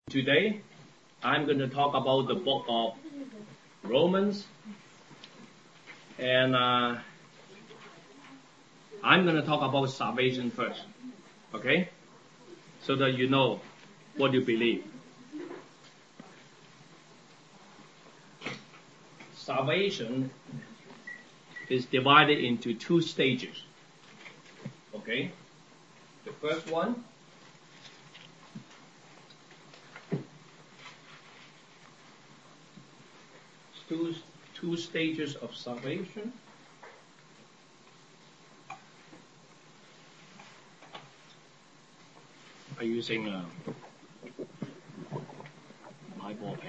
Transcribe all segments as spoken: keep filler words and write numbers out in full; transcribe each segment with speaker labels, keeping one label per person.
Speaker 1: Today, I'm going to talk about the book of Romans, and uh, I'm going to talk about salvation first, okay? So that you know what you believe. Salvation is divided into two stages, okay? The first one Two, two stages of salvation. I'm using uh, my board.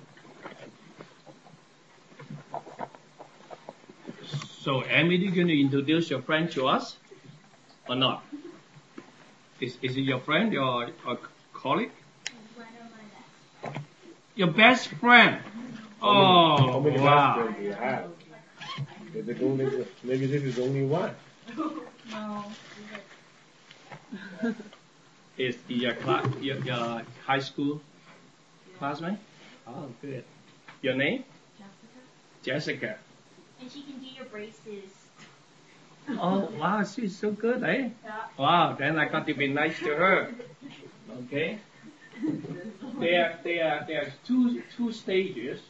Speaker 1: So, Emily, you going to introduce your friend to us or not? Is is it your friend, your, your colleague?
Speaker 2: One of my best.
Speaker 1: Your best friend. Oh,
Speaker 3: How many
Speaker 1: wow.
Speaker 3: best friends do you have? Is it only, maybe this is only one.
Speaker 2: No.
Speaker 1: Is your, cla- your, your high school classmate? Oh, good. Your name?
Speaker 2: Jessica.
Speaker 1: Jessica.
Speaker 2: And she can do your braces.
Speaker 1: Oh, wow, she's so good, eh?
Speaker 2: Yeah.
Speaker 1: Wow, then I got to be nice to her. Okay? There, there, there's two, two stages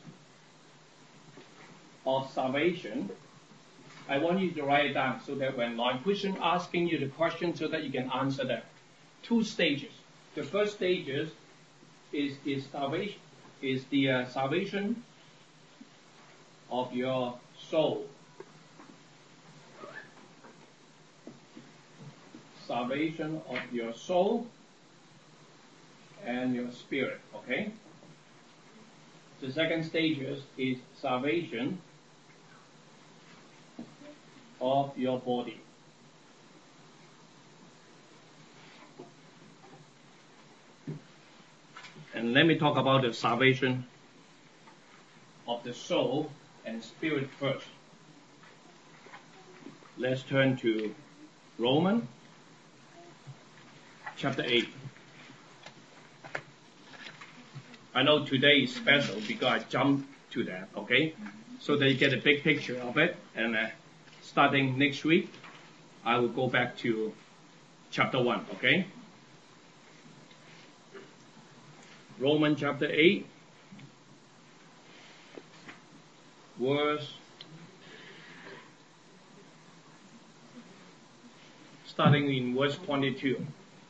Speaker 1: of salvation. I want you to write it down so that when I'm Christian asking you the question so that you can answer them. Two stages. The first stages is, is salvation, is the uh, salvation of your soul. Salvation of your soul and your spirit, okay? The second stage is, is salvation of your body. And let me talk about the salvation of the soul and spirit first. Let's turn to Romans chapter eight. I know today is special because I jumped to that, okay? So that you get a big picture of it. And uh, starting next week, I will go back to chapter one, okay? Romans chapter eight, verse, starting in verse twenty-two.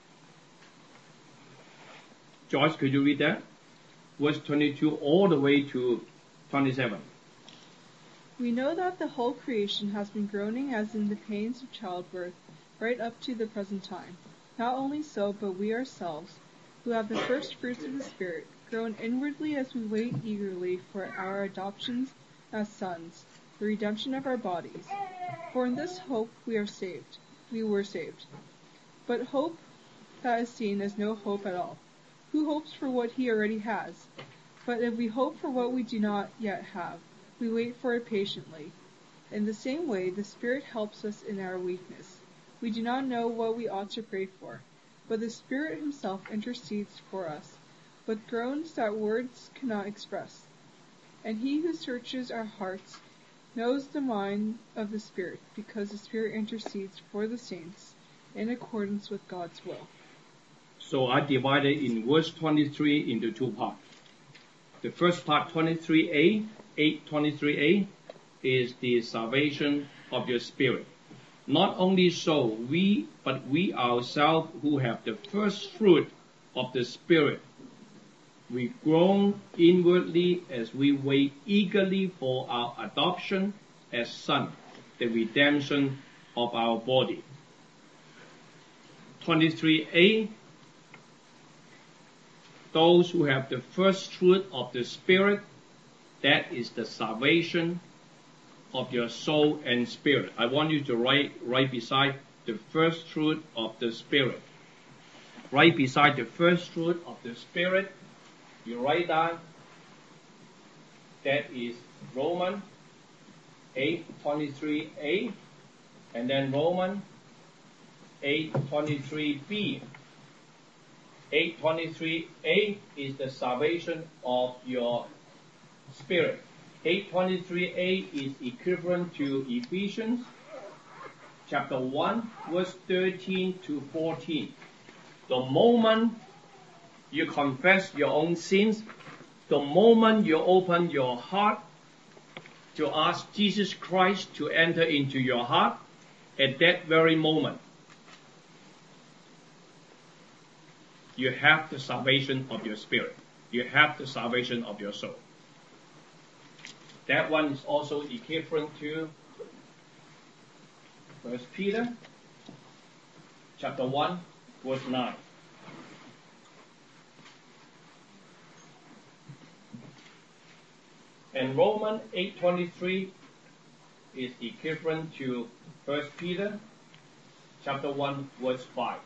Speaker 1: Joyce, could you read that? Verse twenty-two all the way to twenty-seven.
Speaker 4: We know that the whole creation has been groaning as in the pains of childbirth, right up to the present time. Not only so, but we ourselves, who have the first fruits of the Spirit, groan inwardly as we wait eagerly for our adoptions as sons, the redemption of our bodies. For in this hope we are saved. We were saved. But hope that is seen is no hope at all. Who hopes for what he already has? But if we hope for what we do not yet have, we wait for it patiently. In the same way, the Spirit helps us in our weakness. We do not know what we ought to pray for, but the Spirit himself intercedes for us, with groans that words cannot express. And he who searches our hearts knows the mind of the Spirit, because the Spirit intercedes for the saints in accordance with God's will.
Speaker 1: So I divided in verse twenty-three into two parts. The first part, twenty-three a, eight twenty-three a, is the salvation of your spirit. Not only so, we, but we ourselves who have the first fruit of the Spirit, we groan inwardly as we wait eagerly for our adoption as sons, the redemption of our body. twenty-three a, those who have the first fruit of the Spirit, that is the salvation of your soul and spirit. I want you to write right beside the first fruit of the Spirit. Right beside the first fruit of the Spirit, you write down, that is Romans eight twenty-three a, and then Romans eight twenty-three b. eight twenty-three a is the salvation of your spirit. eight twenty-three a is equivalent to Ephesians chapter one, verse thirteen to fourteen. The moment you confess your own sins, the moment you open your heart to ask Jesus Christ to enter into your heart, at that very moment, you have the salvation of your spirit. You have the salvation of your soul. That one is also equivalent to First Peter chapter one, verse nine. And Romans eight twenty-three is equivalent to First Peter chapter one, verse five.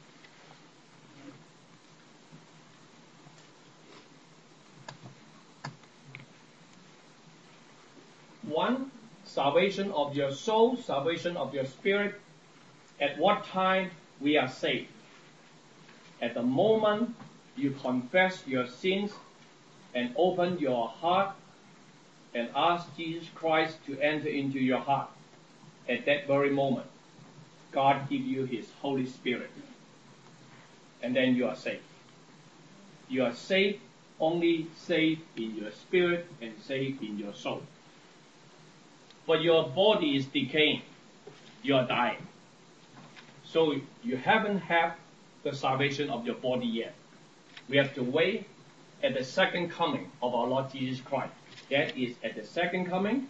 Speaker 1: One, salvation of your soul, salvation of your spirit. At what time we are saved? At the moment you confess your sins and open your heart and ask Jesus Christ to enter into your heart. At that very moment, God gives you His Holy Spirit. And then you are saved. You are saved, only saved in your spirit and saved in your soul. But your body is decaying. You are dying. So you haven't had the salvation of your body yet. We have to wait at the second coming of our Lord Jesus Christ. That is at the second coming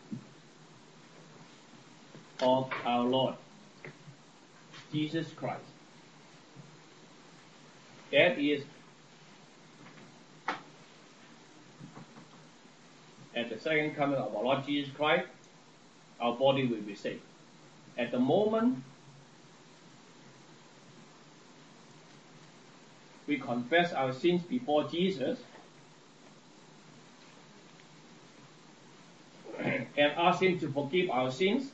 Speaker 1: of our Lord Jesus Christ. That is at the second coming of our Lord Jesus Christ, our body will be saved. At the moment we confess our sins before Jesus and ask Him to forgive our sins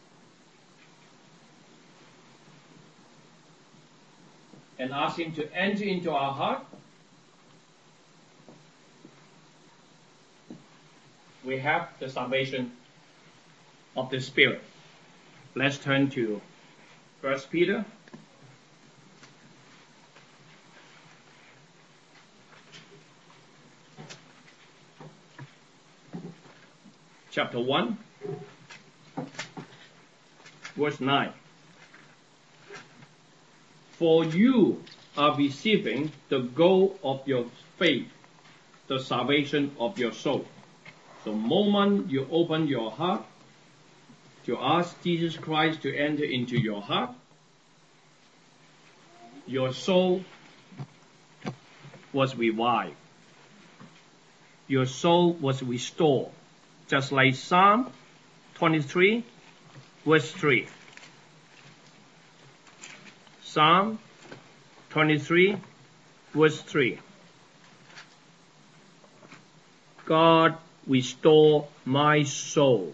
Speaker 1: and ask Him to enter into our heart, we have the salvation of the Spirit. Let's turn to First Peter chapter one, verse nine. For you are receiving the goal of your faith, the salvation of your soul. The moment you open your heart to ask Jesus Christ to enter into your heart, your soul was revived. Your soul was restored. Just like Psalm twenty-three, verse three. Psalm twenty-three, verse three. God restore my soul.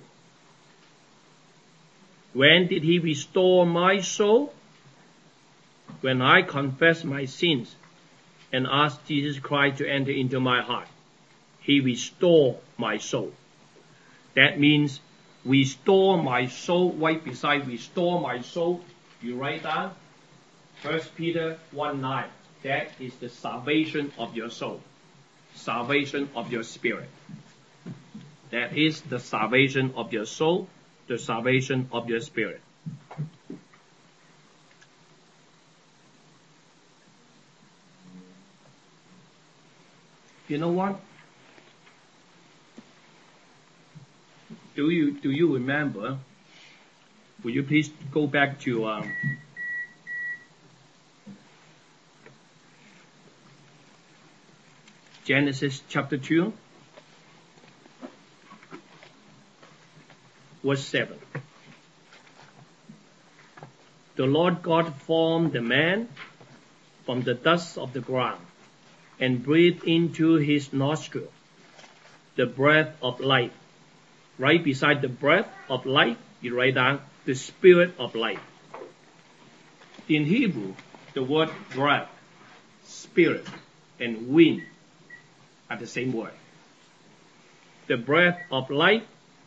Speaker 1: When did He restore my soul? When I confess my sins and ask Jesus Christ to enter into my heart. He restored my soul. That means restore my soul. Right beside restore my soul, you write down First Peter one nine. That is the salvation of your soul. Salvation of your spirit. That is the salvation of your soul, the salvation of your spirit. You know what? Do you do you remember? Will you please go back to um, Genesis chapter two, verse seven. The Lord God formed the man from the dust of the ground and breathed into his nostril the breath of life. Right beside the breath of life, you write down the spirit of life. In Hebrew, the word breath, spirit, and wind are the same word. The breath of life.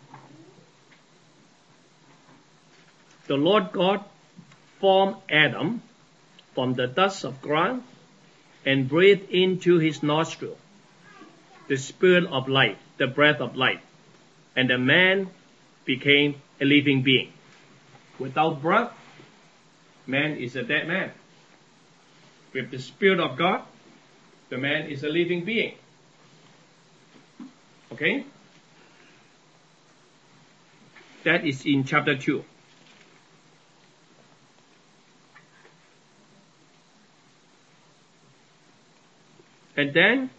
Speaker 1: The Lord God formed Adam from the dust of ground and breathed into his nostril the spirit of life, the breath of life, and the man became a living being. Without breath, man is a dead man. With the Spirit of God, the man is a living being. Okay? That is in chapter two. And then,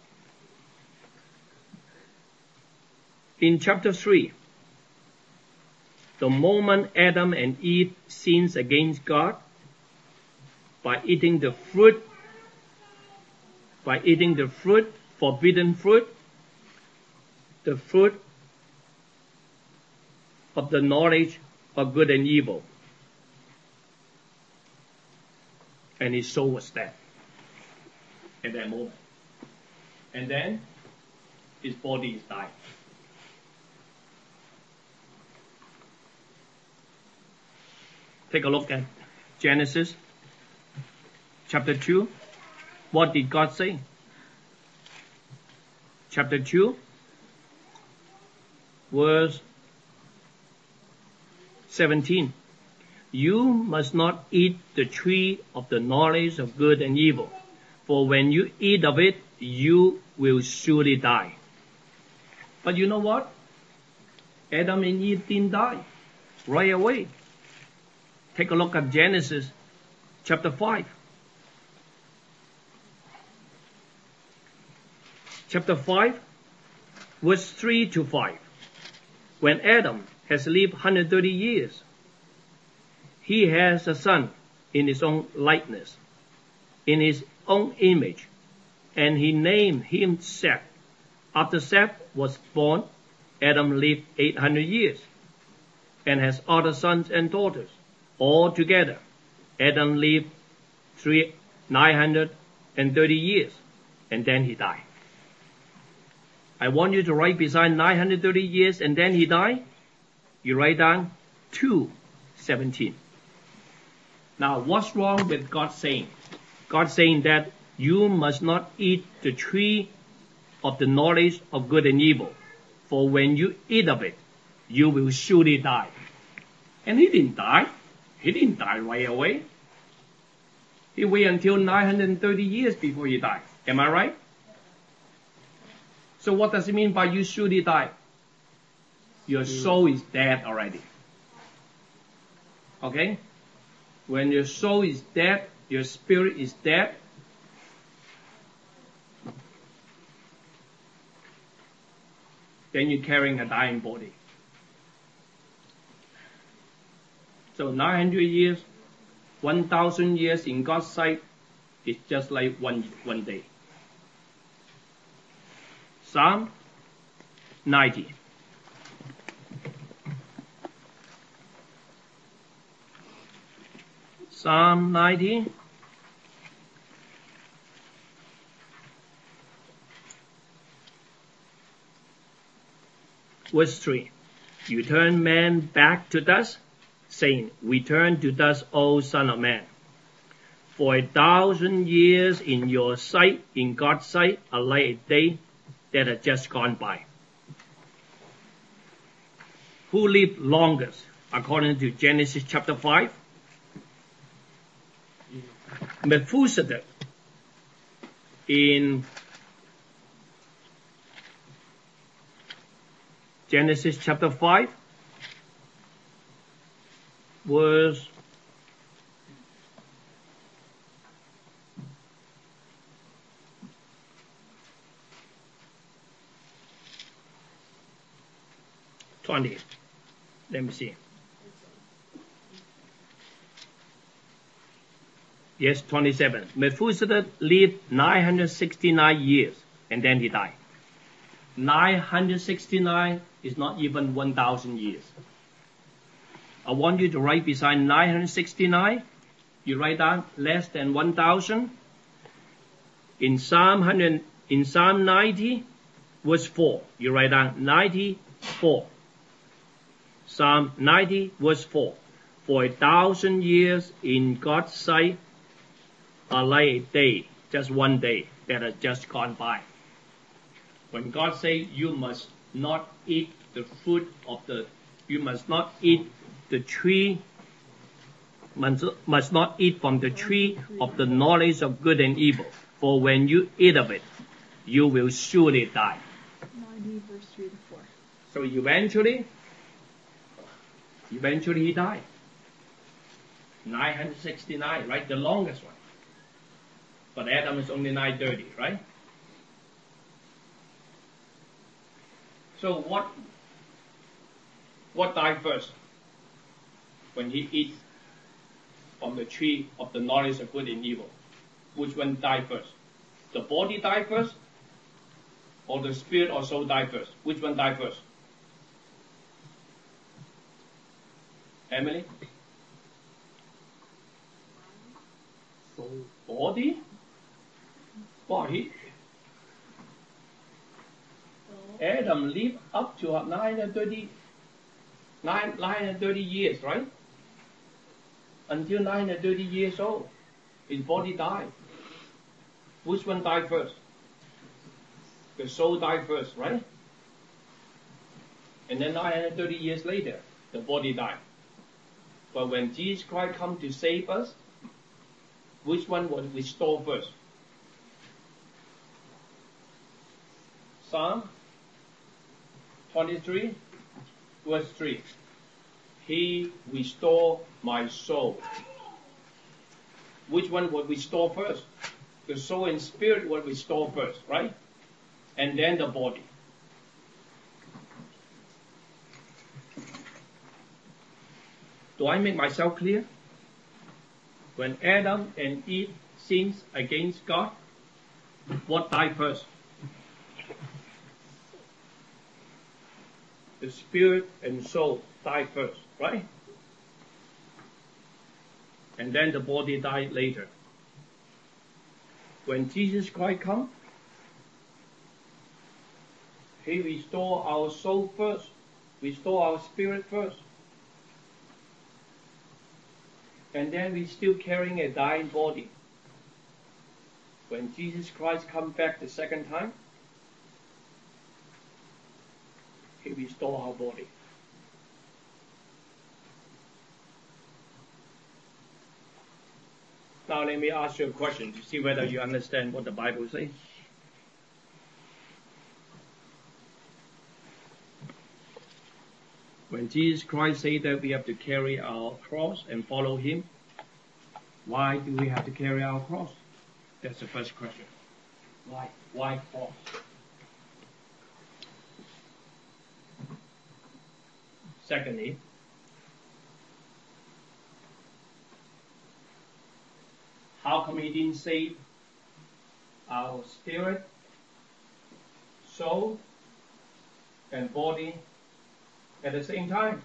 Speaker 1: in chapter three, the moment Adam and Eve sinned against God by eating the fruit, by eating the fruit, forbidden fruit, the fruit of the knowledge of good and evil. And his soul was dead at that moment. And then his body is dying. Take a look at Genesis chapter two. What did God say? Chapter two, verse seventeen. You must not eat the tree of the knowledge of good and evil, for when you eat of it, you will surely die. But you know what? Adam and Eve didn't die right away. Take a look at Genesis chapter five. Chapter five, verse three to five. When Adam has lived one hundred thirty years, he has a son in his own likeness, in his own image, and he named him Seth. After Seth was born, Adam lived eight hundred years and has other sons and daughters. Altogether, Adam lived three, nine hundred thirty years, and then he died. I want you to write beside nine hundred thirty years and then he died. You write down two seventeen. Now, what's wrong with God saying? God saying that you must not eat the tree of the knowledge of good and evil, for when you eat of it, you will surely die. And he didn't die. He didn't die right away. He waited until nine hundred thirty years before he died. Am I right? So what does it mean by you surely die? Your soul is dead already. Okay? When your soul is dead, your spirit is dead, then you're carrying a dying body. So nine hundred years, one thousand years in God's sight is just like one, one day. Psalm ninety. Psalm ninety. Verse three. You turn man back to dust, saying, return to dust, O son of man. For a thousand years in your sight, in God's sight, are like a day that had just gone by. Who lived longest, according to Genesis chapter five? Methuselah. In Genesis chapter five, verse twenty. Let me see. Yes, twenty-seven. Methuselah lived nine hundred sixty-nine years, and then he died. nine hundred sixty-nine is not even one thousand years. I want you to write beside nine hundred sixty-nine, you write down less than one thousand. In Psalm one hundred, in Psalm ninety, verse four, you write down ninety-four. Psalm ninety, verse four. For a thousand years in God's sight are like a day, just one day that has just gone by. When God says you must not eat the fruit of the, you must not eat the tree, must, must not eat from the tree of the knowledge of good and evil. For when you eat of it, you will surely die.
Speaker 4: ninety verse three to four.
Speaker 1: So eventually, eventually he died. nine hundred sixty-nine, right? The longest one. But Adam is only nine thirty, right? So what, what died first? When he eats from the tree of the knowledge of good and evil. Which one died first? The body died first? Or the spirit or soul died first? Which one died first? Emily? Soul. Body? Body? Adam lived up to nine hundred thirty, nine, nine hundred thirty years, right? Until nine hundred thirty years old, his body died. Which one died first? The soul died first, right? And then nine hundred thirty years later, the body died. But when Jesus Christ come to save us, which one was restored first? Psalm twenty-three, verse three. He restored my soul. Which one would restore first? The soul and spirit would restore first, right? And then the body. Do I make myself clear? When Adam and Eve sinned against God, what died first? The spirit and soul died first, right? And then the body died later. When Jesus Christ comes, He restores our soul first, restore our spirit first. And then we're still carrying a dying body. When Jesus Christ comes back the second time, He restores our body. Now let me ask you a question to see whether you understand what the Bible says. When Jesus Christ said that we have to carry our cross and follow Him, why do we have to carry our cross? That's the first question. Why? Why cross? Secondly, how come He didn't save our spirit, soul, and body at the same time?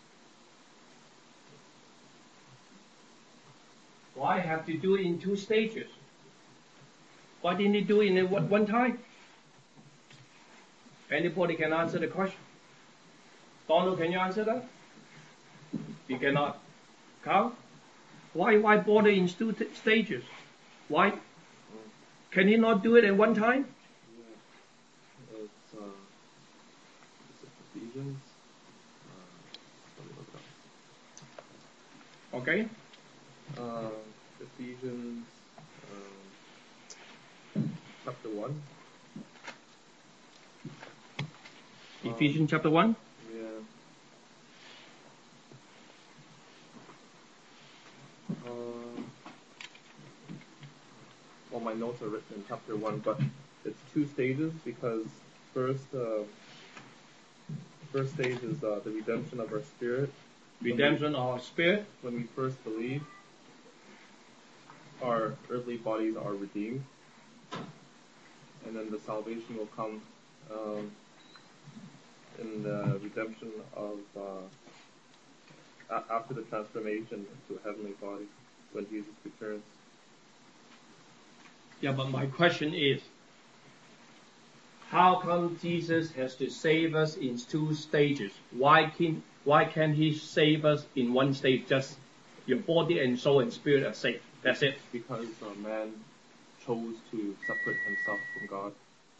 Speaker 1: Why have to do it in two stages? Why didn't He do it in one, one time? Anybody can answer the question. Donald, can you answer that? You cannot. Carl? Why, why bother in two t- stages? Why? Can He not do it at one time?
Speaker 3: Yeah. It's, uh, it's Ephesians. Uh, let me look it up.
Speaker 1: Okay.
Speaker 3: Uh, Ephesians um, chapter one.
Speaker 1: Ephesians
Speaker 3: um,
Speaker 1: chapter one.
Speaker 3: Yeah. Uh, well, my notes are written in chapter one, but it's two stages because first, uh, first stage is uh, the redemption of our spirit.
Speaker 1: Redemption of our spirit.
Speaker 3: When we first believe, our earthly bodies are redeemed, and then the salvation will come um, in the redemption of uh, a- after the transformation to a heavenly body when Jesus returns.
Speaker 1: Yeah, but my question is, how come Jesus has to save us in two stages? Why can why can't he save us in one stage? Just your body and soul and spirit are saved. That's it.
Speaker 3: Because uh, man chose to separate himself from God.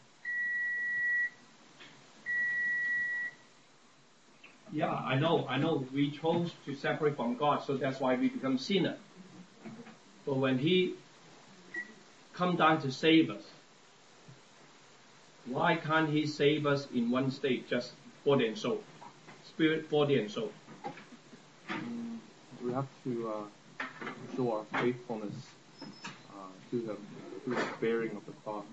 Speaker 1: Yeah, I know, I know. We chose to separate from God, so that's why we become sinner. But when he come down to save us, why can't he save us in one state, just body and soul? Spirit, body and soul.
Speaker 3: Mm, we have to uh, show our faithfulness uh, to him through the bearing of the cross.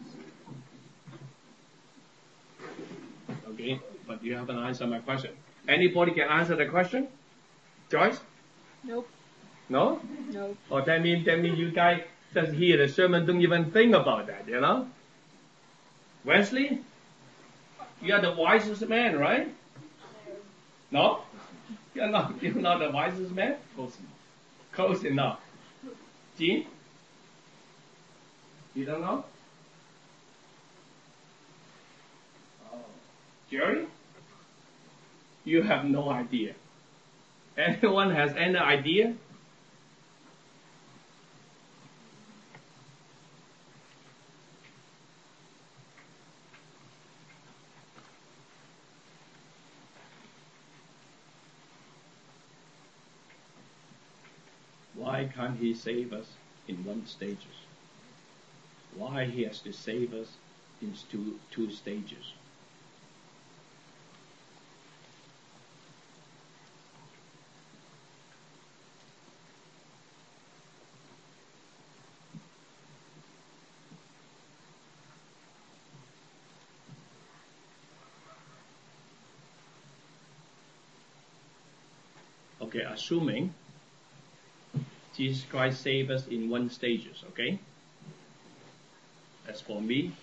Speaker 1: Okay, but you haven't answered my question. Anybody can answer the question? Joyce?
Speaker 4: Nope.
Speaker 1: No?
Speaker 4: Nope.
Speaker 1: Oh, that means that means you guys just hear the sermon, don't even think about that, you know? Wesley? You are the wisest man, right? No? You're not, you're not the wisest man? Close enough. Close enough. Jean? You don't know? Oh. Jerry? You have no idea. Anyone has any idea? Why can't he save us in one stages? Why he has to save us in two, two stages? Okay, assuming Jesus Christ saved us in one stages, okay? As for me,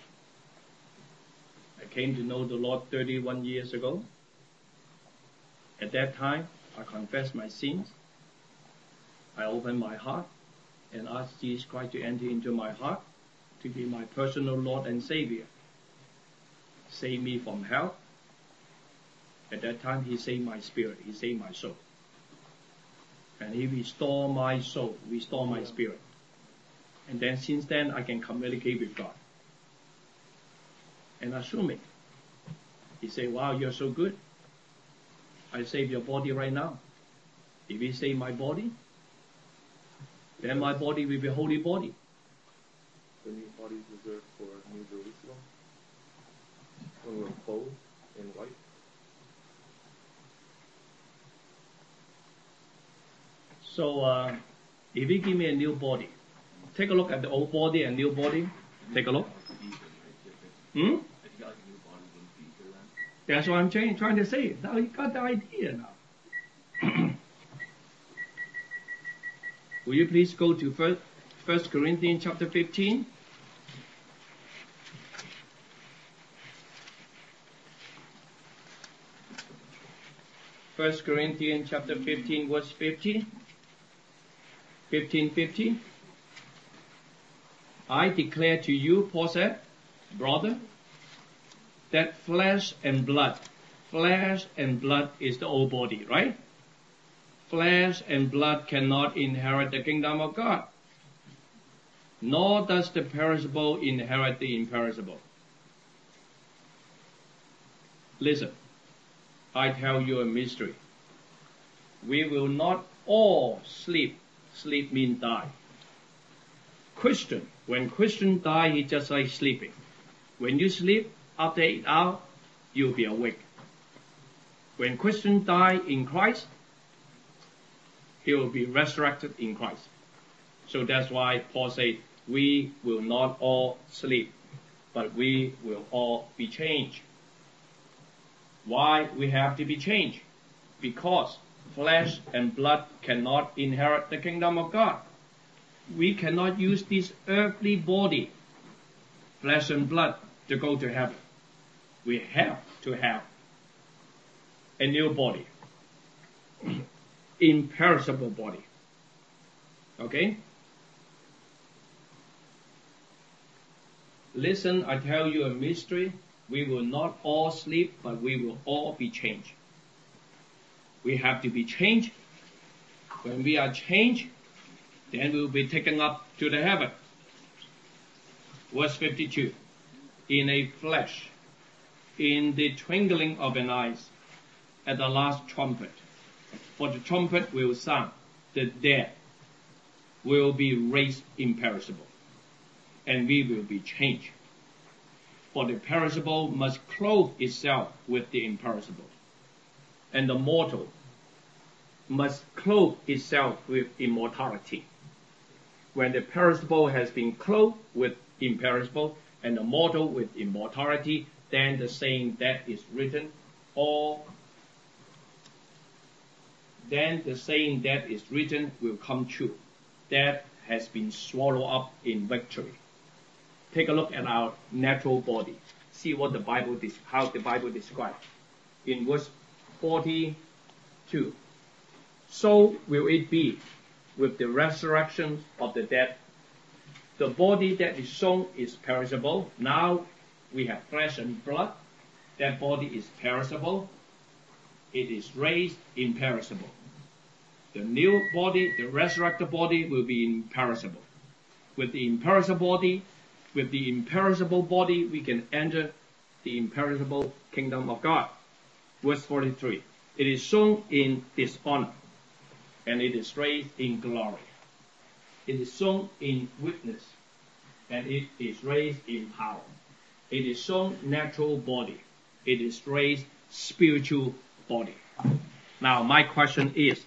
Speaker 1: I came to know the Lord thirty-one years ago. At that time, I confessed my sins. I opened my heart and asked Jesus Christ to enter into my heart to be my personal Lord and Savior. Save me from hell. At that time, he saved my spirit. He saved my soul. And he restored my soul, restored my spirit. And then since then, I can communicate with God. And assuming, he say, wow, you're so good. I save your body right now. If he save my body, then my body will be a holy body.
Speaker 3: The new body is reserved for New Jerusalem, when we're clothed in white.
Speaker 1: So, uh, if he give me a new body, take a look at the old body and new body. Take a look. Hmm? That's what I'm trying, trying to say. Now you got the idea now. Will you please go to first, First Corinthians chapter fifteen? First Corinthians chapter fifteen, verse fifty. fifteen fifty. I declare to you, Paul said, brother, that flesh and blood, flesh and blood is the old body, right? Flesh and blood cannot inherit the kingdom of God, nor does the perishable inherit the imperishable. Listen, I tell you a mystery. We will not all sleep. Sleep means die. Christian, when Christian die, he just like sleeping. When you sleep, after eight hours, you'll be awake. When Christian die in Christ, he will be resurrected in Christ. So that's why Paul said, we will not all sleep, but we will all be changed. Why we have to be changed? Because flesh and blood cannot inherit the kingdom of God. We cannot use this earthly body, flesh and blood, to go to heaven. We have to have a new body, imperishable body. Okay? Listen, I tell you a mystery. We will not all sleep, but we will all be changed. We have to be changed. When we are changed, then we will be taken up to the heaven. Verse fifty-two. In a flash, in the twinkling of an eye, at the last trumpet. For the trumpet will sound, the dead will be raised imperishable, and we will be changed. For the perishable must clothe itself with the imperishable, and the mortal must clothe itself with immortality. When the perishable has been clothed with imperishable, and the mortal with immortality, then the saying that is written, all then the saying that is written will come true. Death has been swallowed up in victory. Take a look at our natural body. See what the Bible how the Bible describes. In verse forty-two. So will it be with the resurrection of the dead. The body that is sown is perishable. Now we have flesh and blood. That body is perishable. It is raised imperishable. The new body, the resurrected body, will be imperishable. With the imperishable body, with the imperishable body, we can enter the imperishable kingdom of God. Verse forty-three. It is sown in dishonor, and it is raised in glory. It is sown in weakness, and it is raised in power. It is sown natural body. It is raised spiritual body. Now, my question is,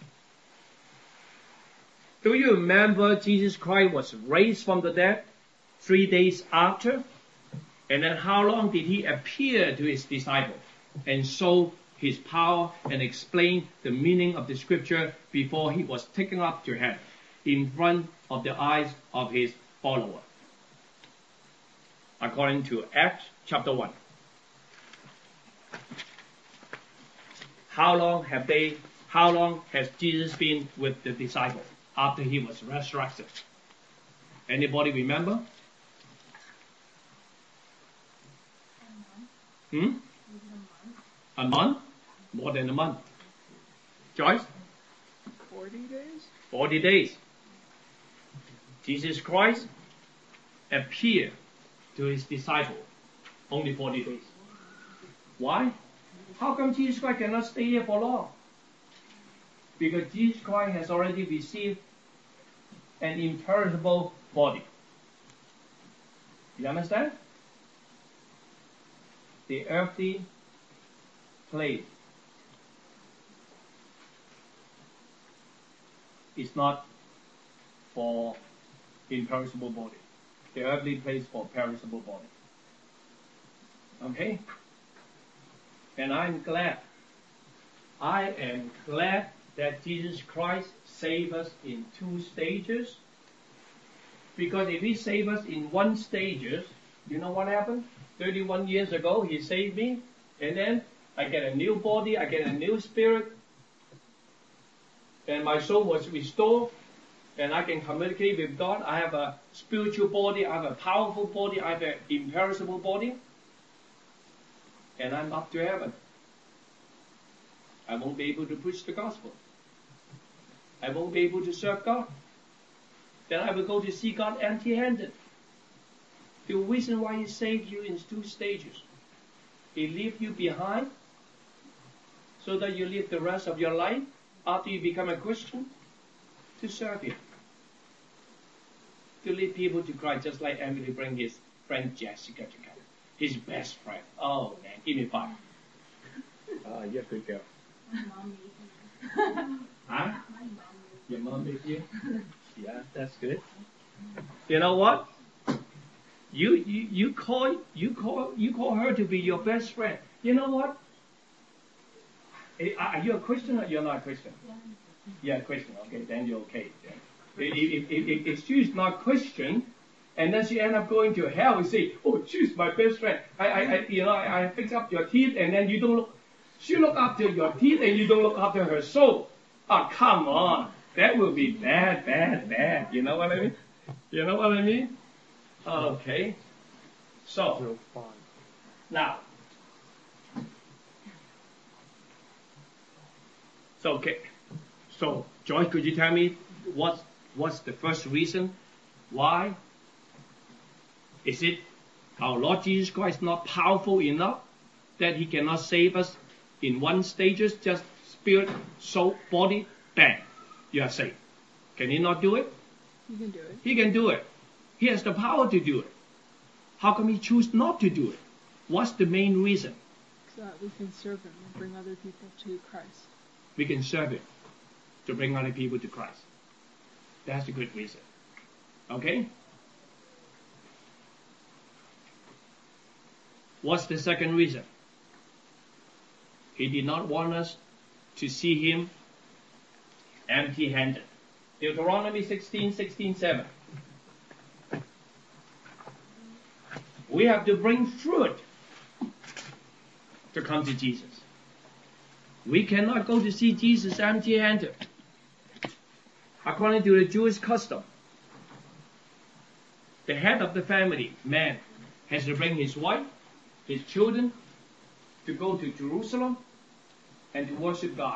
Speaker 1: do you remember Jesus Christ was raised from the dead three days after? And then how long did he appear to his disciples and show his power and explain the meaning of the scripture before he was taken up to heaven in front of the eyes of his followers? According to Acts chapter one. How long have they, how long has Jesus been with the disciples after he was resurrected? Anybody remember? Hmm? A month? More than a month. Joyce?
Speaker 4: Forty days?
Speaker 1: Forty days. Jesus Christ appeared to his disciples only forty days. Why? How come Jesus Christ cannot stay here for long? Because Jesus Christ has already received an imperishable body. You understand? The earthly place is not for imperishable body. The earthly place for perishable body. Okay? And I'm glad. I am glad that Jesus Christ saved us in two stages. Because if he saved us in one stage, you know what happened? thirty-one years ago, he saved me. And then I get a new body, I get a new spirit. And my soul was restored. And I can communicate with God. I have a spiritual body, I have a powerful body, I have an imperishable body. And I'm up to heaven. I won't be able to preach the gospel. I won't be able to serve God. Then I will go to see God empty-handed. The reason why he saved you in two stages. He left you behind so that you live the rest of your life after you become a Christian to serve him. To lead people to Christ, just like Emily bring his friend Jessica to come. His best friend. Oh man, give me five. Uh, you're a good girl.
Speaker 2: My mom made me.
Speaker 1: Huh?
Speaker 2: My mom
Speaker 1: Your mom made you? Yeah, that's good. You know what? You, you you call you call you call her to be your best friend. You know what? Are you a Christian or you're not a Christian? Yeah, Christian. Okay, then you're okay. Then. If, if, if, if she's not Christian, and then she end up going to hell, you say, "Oh, she's my best friend. I, I, I you know, I, I fix up your teeth, and then you don't look. She look after your teeth, and you don't look after her soul. Oh, come on, that will be bad, bad, bad. You know what I mean? You know what I mean? Okay. So,
Speaker 3: Zero five.
Speaker 1: now, so okay, so Joyce, could you tell me what's what's the first reason why? Is it our Lord Jesus Christ not powerful enough that He cannot save us in one stages, just spirit, soul, body, bang, you are saved? Can He not do it?
Speaker 4: You can do it.
Speaker 1: He can do it. He has the power to do it. How come He choose not to do it? What's the main reason?
Speaker 4: So that we can serve Him and bring other people to Christ.
Speaker 1: We can serve Him to bring other people to Christ. That's a good reason. Okay? What's the second reason? He did not want us to see Him empty-handed. Deuteronomy sixteen, sixteen, seven. We have to bring fruit to come to Jesus. We cannot go to see Jesus empty-handed. According to the Jewish custom, the head of the family, man, has to bring his wife, his children, to go to Jerusalem and to worship God.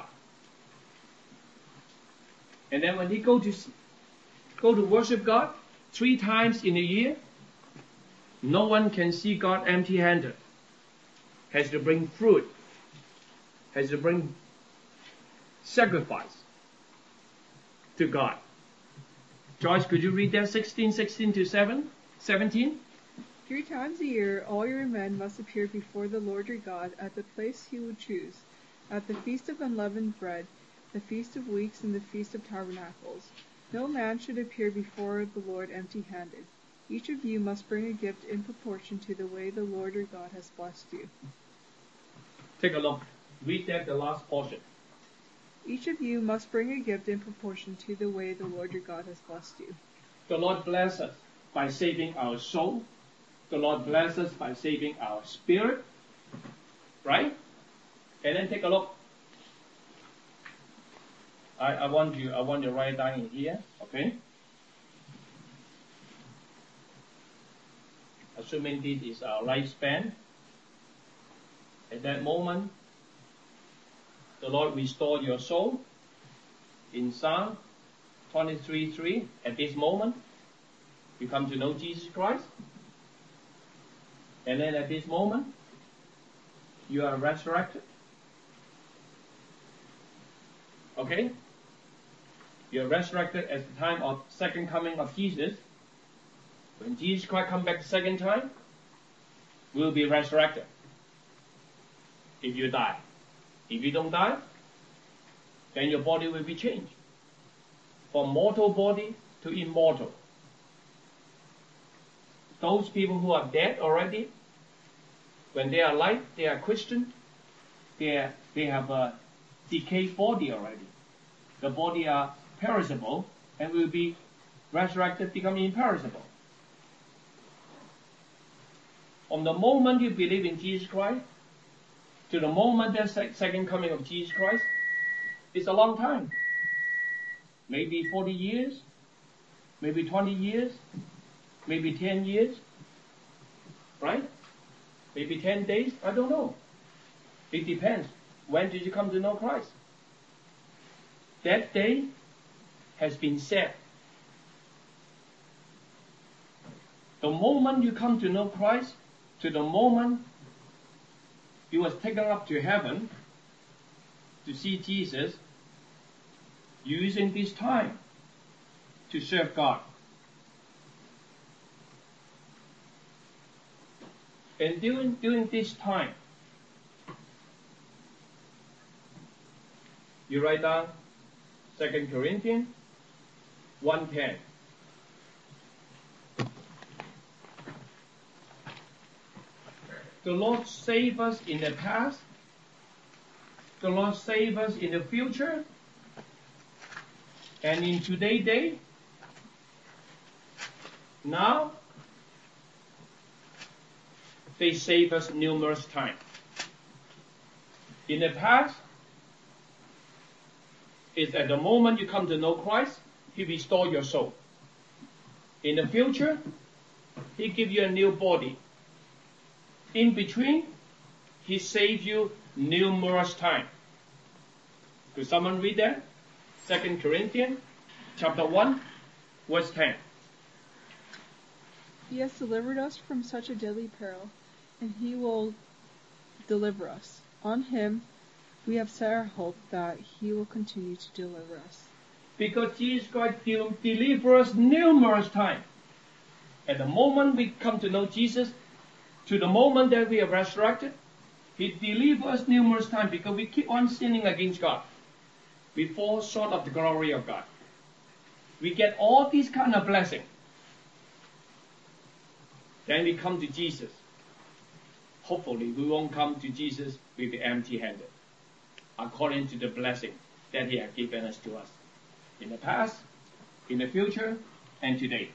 Speaker 1: And then when he go to go to worship God three times in a year, no one can see God empty-handed. Has to bring fruit. Has to bring sacrifice to God. Joyce, could you read that sixteen, sixteen to seven, seventeen?
Speaker 4: Three times a year all your men must appear before the Lord your God at the place He will choose, at the Feast of Unleavened Bread, the Feast of Weeks, and the Feast of Tabernacles. No man should appear before the Lord empty-handed. Each of you must bring a gift in proportion to the way the Lord your God has blessed you.
Speaker 1: Take a look. Read that, the last portion.
Speaker 4: Each of you must bring a gift in proportion to the way the Lord your God has blessed you.
Speaker 1: The Lord bless us by saving our soul. The Lord bless us by saving our spirit. Right? And then take a look. I, I want you I want you to write down in here, okay? Assuming this is our lifespan. At that moment, the Lord restored your soul. In Psalm twenty-three three, at this moment, you come to know Jesus Christ. And then at this moment, you are resurrected. Okay? You are resurrected at the time of second coming of Jesus. When Jesus Christ comes back the second time, we'll be resurrected. If you die. If you don't die, then your body will be changed. From mortal body to immortal. Those people who are dead already, when they are alive, they are Christian, they, are, they have a decayed body already. The body are perishable and will be resurrected, become imperishable. From the moment you believe in Jesus Christ to the moment the second coming of Jesus Christ, it's a long time. Maybe forty years, maybe twenty years, maybe ten years, right? Maybe ten days, I don't know. It depends. When did you come to know Christ? That day has been set. The moment you come to know Christ, to the moment you was taken up to heaven to see Jesus, using this time to serve God. And during, during this time, you write down Second Corinthians one ten. The Lord saved us in the past. The Lord saved us in the future. And in today's day, now, they save us numerous times. In the past, is at the moment you come to know Christ, He restores your soul. In the future, He gives you a new body, In between, He saved you numerous times. Could someone read that? Second Corinthians chapter one, verse ten.
Speaker 4: He has delivered us from such a deadly peril, and He will deliver us. On Him we have set our hope that He will continue to deliver us.
Speaker 1: Because Jesus Christ will deliver us numerous times. At the moment we come to know Jesus, to the moment that we are resurrected, He delivers us numerous times because we keep on sinning against God. We fall short of the glory of God. We get all these kind of blessings. Then we come to Jesus. Hopefully we won't come to Jesus with empty-handed, according to the blessing that He has given us to us in the past, in the future, and today.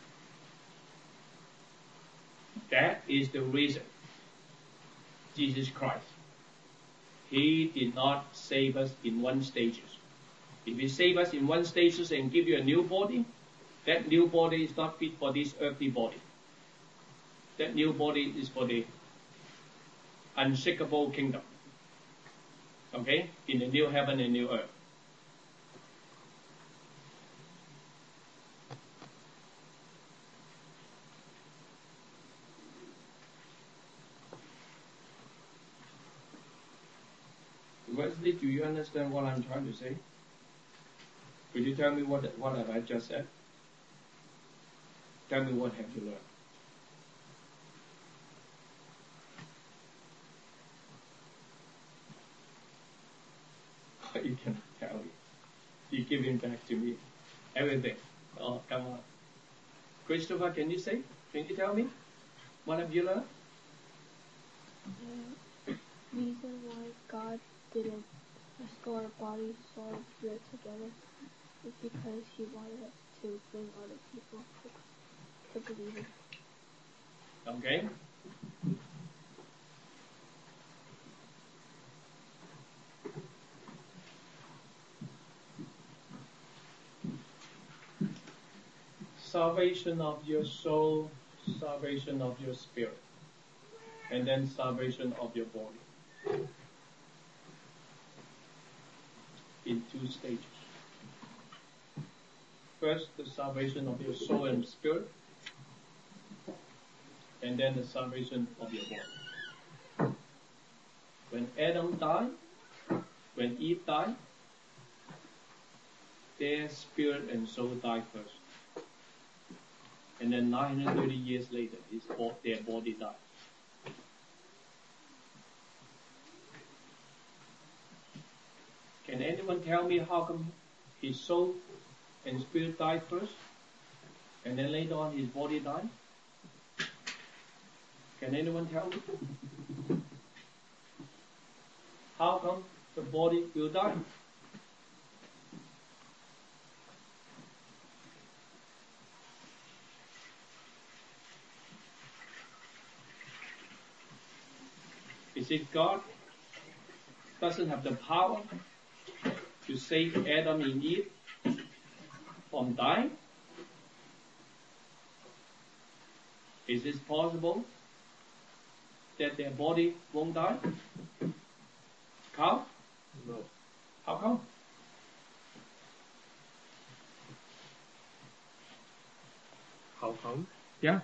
Speaker 1: That is the reason Jesus Christ, He did not save us in one stages. If He save us in one stages and give you a new body, that new body is not fit for this earthly body. That new body is for the unshakable kingdom. Okay? In the new heaven and new earth. Wesley, do you understand what I'm trying to say? Could you tell me what what have I just said? Tell me what have you learned? You cannot tell me. You're giving back to me everything. Oh, come on. Christopher, can you say? Can you tell me? What have you learned?
Speaker 2: The reason why God didn't restore our bodies, soul, and spirit together is because He wanted us to bring other people to, to believe in.
Speaker 1: Okay. Salvation of your soul, salvation of your spirit, and then salvation of your body. In two stages. First, the salvation of your soul and spirit, and then the salvation of your body. When Adam died, when Eve died, their spirit and soul died first. And then nine hundred thirty years later, his, their body died. Can anyone tell me how come his soul and spirit died first, and then later on his body died? Can anyone tell me? How come the body will die? Is it God doesn't have the power to save Adam and Eve from dying? Is it possible that their body won't die? How?
Speaker 3: No.
Speaker 1: How come?
Speaker 3: How come?
Speaker 1: Yeah.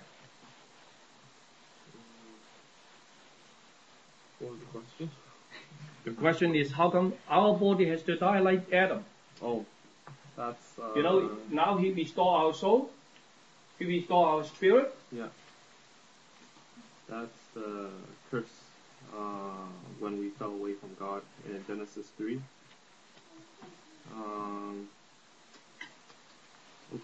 Speaker 3: What was the question?
Speaker 1: The question is, how come our body has to die like Adam?
Speaker 3: Oh, that's uh,
Speaker 1: You know, now He restore our soul, He restore our spirit.
Speaker 3: yeah. That's the curse uh, when we fell away from God in Genesis three. Um, oops.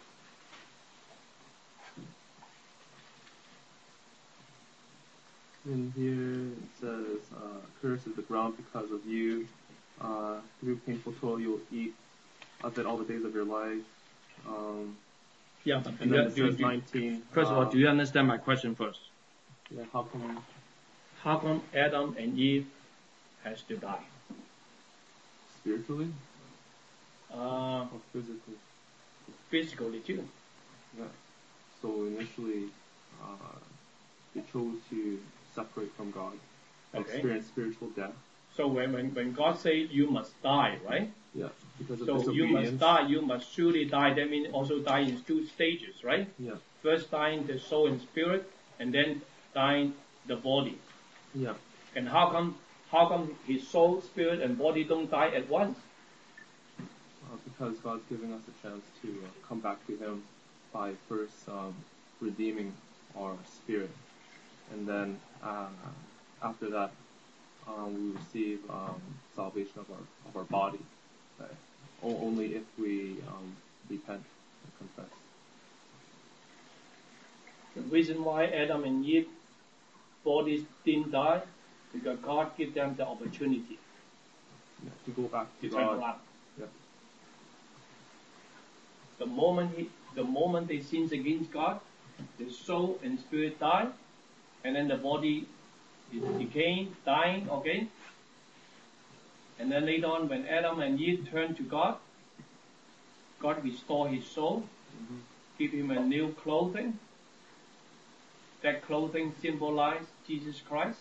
Speaker 3: In here it says, uh, "Cursed is the ground because of you. Uh, through painful toil you will eat of it all the days of your life." Um,
Speaker 1: Yeah, but
Speaker 3: and
Speaker 1: do
Speaker 3: then
Speaker 1: you,
Speaker 3: it
Speaker 1: do,
Speaker 3: says
Speaker 1: do,
Speaker 3: nineteen.
Speaker 1: first of all,
Speaker 3: uh,
Speaker 1: do you understand my question first?
Speaker 3: Yeah, how come
Speaker 1: How come Adam and Eve has to die?
Speaker 3: spiritually
Speaker 1: Uh,
Speaker 3: or physically?
Speaker 1: physically too.
Speaker 3: Yeah. So initially, uh, they chose to separate from God,
Speaker 1: Okay.
Speaker 3: experience spiritual death.
Speaker 1: So when, when, when God says you must die, right?
Speaker 3: Yeah, because of
Speaker 1: So you
Speaker 3: disobedience.
Speaker 1: must die, you must surely die. That means also die in two stages, right?
Speaker 3: Yeah,
Speaker 1: First dying the soul and spirit, and then dying the body.
Speaker 3: yeah.
Speaker 1: And how come how come his soul, spirit, and body don't die at once?
Speaker 3: Uh, because God's giving us a chance to uh, come back to Him by first um, redeeming our spirit, and then uh, after that, um, we receive um, salvation of our of our body. Right? O- only if we um, repent and confess.
Speaker 1: The reason why Adam and Eve bodies didn't die, because God gave them the opportunity
Speaker 3: Yeah, to go back to
Speaker 1: to turn
Speaker 3: God.
Speaker 1: around.
Speaker 3: Yeah.
Speaker 1: The moment he, the moment they sinned against God, the soul and spirit die, and then the body is decaying, dying, okay? And then later on, when Adam and Eve turned to God, God restored his soul,
Speaker 3: Mm-hmm.
Speaker 1: give him a new clothing. That clothing symbolized Jesus Christ.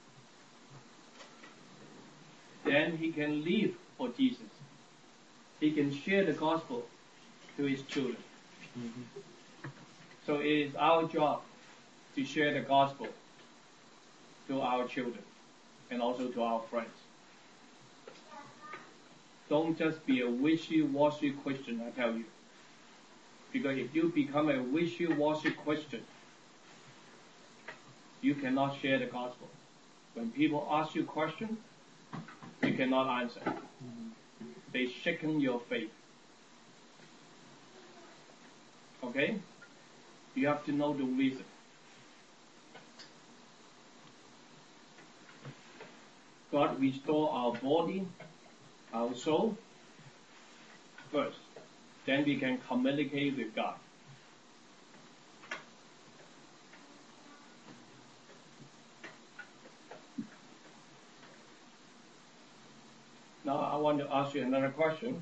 Speaker 1: Then he can live for Jesus. He can share the gospel to his children.
Speaker 3: Mm-hmm.
Speaker 1: So it is our job to share the gospel to our children and also to our friends. Don't just be a wishy-washy Christian, I tell you. Because if you become a wishy-washy Christian, you cannot share the gospel. When people ask you questions, you cannot answer. They shaken your faith. Okay? You have to know the reason. God restore our body, our soul first. Then we can communicate with God. Now I want to ask you another question.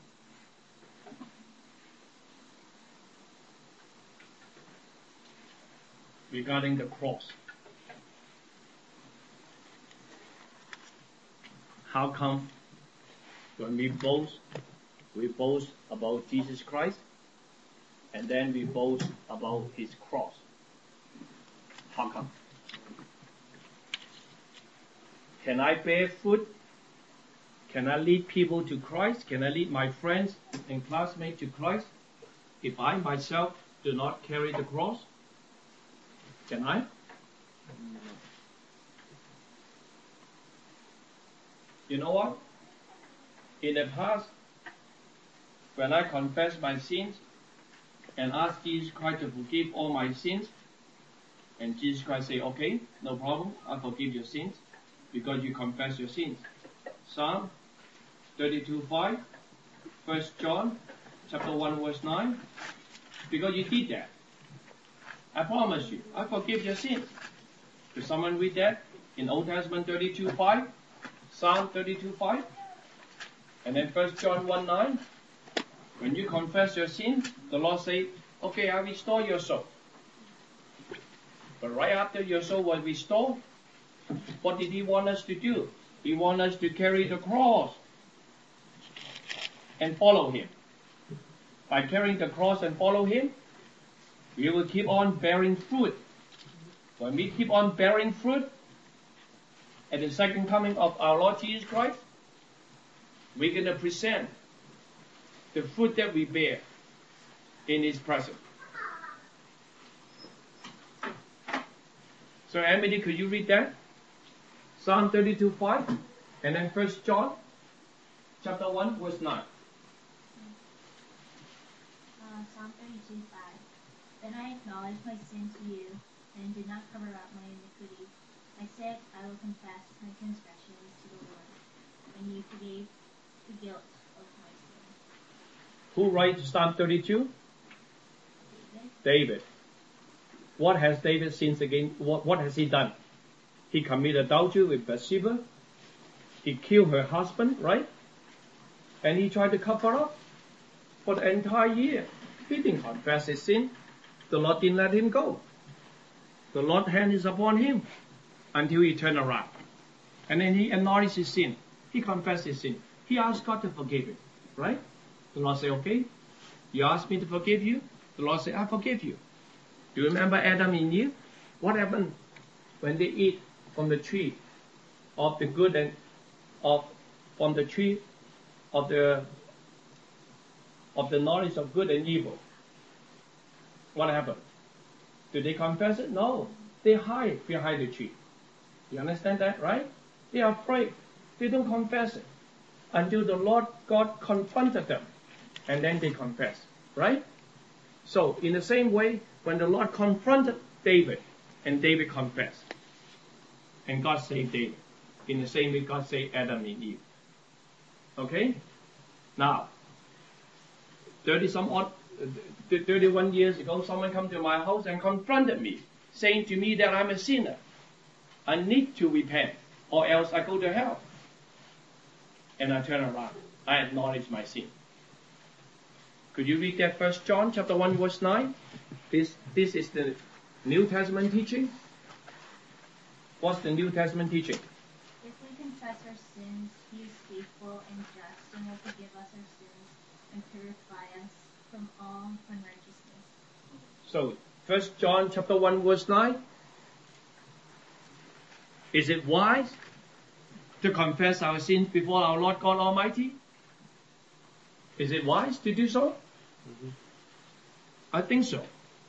Speaker 1: Regarding the cross. How come when we boast, we boast about Jesus Christ, and then we boast about his cross? How come? Can I bear fruit? Can I lead people to Christ? Can I lead my friends and classmates to Christ if I myself do not carry the cross? Can I? You know what? In the past, when I confess my sins and ask Jesus Christ to forgive all my sins, and Jesus Christ say, okay, no problem, I forgive your sins because you confess your sins. Psalm thirty-two five, First John chapter one verse nine, because you did that. I promise you, I forgive your sins. Did someone read that in Old Testament thirty-two five, Psalm thirty-two five, and then First John one nine? When you confess your sins, the Lord say, okay, I restore your soul. But right after your soul was restored, what did He want us to do? He wants us to carry the cross and follow Him. By carrying the cross and follow Him, we will keep on bearing fruit. When we keep on bearing fruit, at the second coming of our Lord Jesus Christ, we're going to present the fruit that we bear in His presence. So, Emily, could you read that? Psalm thirty-two five, and then First John, chapter one, verse nine.
Speaker 5: Uh, Psalm thirty-two five. Then I acknowledged my sin to you, and did not cover up my iniquity. I said, I will confess my transgressions to the Lord, and you forgave the guilt of my sin.
Speaker 1: Who writes Psalm thirty-two?
Speaker 5: David?
Speaker 1: David. What has David sinned against? What, what has he done? He committed adultery with Bathsheba. He killed her husband, right? And he tried to cover up for the entire year. He didn't confess his sin. The Lord didn't let him go. The Lord's hand is upon him. until he turned around. And then he acknowledged his sin. He confessed his sin. He asked God to forgive him. Right? The Lord said, okay. You asked me to forgive you. The Lord said, I forgive you. Do you remember Adam and Eve? What happened when they eat from the tree of the good and of from the tree of the of the knowledge of good and evil? What happened? Did they confess it? No. They hide behind the tree. You understand that, right? They are afraid. They don't confess it until the Lord God confronted them, and then they confess, right? So, in the same way, when the Lord confronted David, and David confessed, and God saved David, in the same way God saved Adam and Eve. Okay? Now, thirty some odd, thirty-one years ago, someone came to my house and confronted me, saying to me that I'm a sinner. I need to repent, or else I go to hell. And I turn around. I acknowledge my sin. Could you read that First John chapter one verse nine? This this is the New Testament teaching. What's the New Testament teaching?
Speaker 5: If we confess our sins, he is faithful and just and will forgive us our sins and purify us from all unrighteousness.
Speaker 1: So, First John chapter one verse nine. Is it wise to confess our sins before our Lord God Almighty? Is it wise to do so? Mm-hmm. I think so.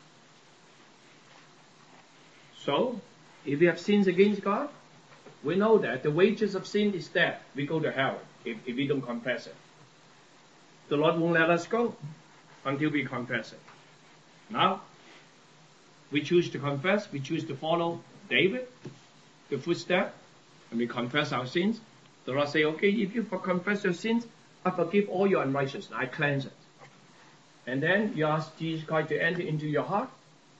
Speaker 1: So, if we have sins against God, we know that the wages of sin is death. We go to hell if, if we don't confess it. The Lord won't let us go until we confess it. Now, we choose to confess. We choose to follow David, the footstep, and we confess our sins. The Lord say, okay, if you confess your sins, I forgive all your unrighteousness. I cleanse it. And then you ask Jesus Christ to enter into your heart.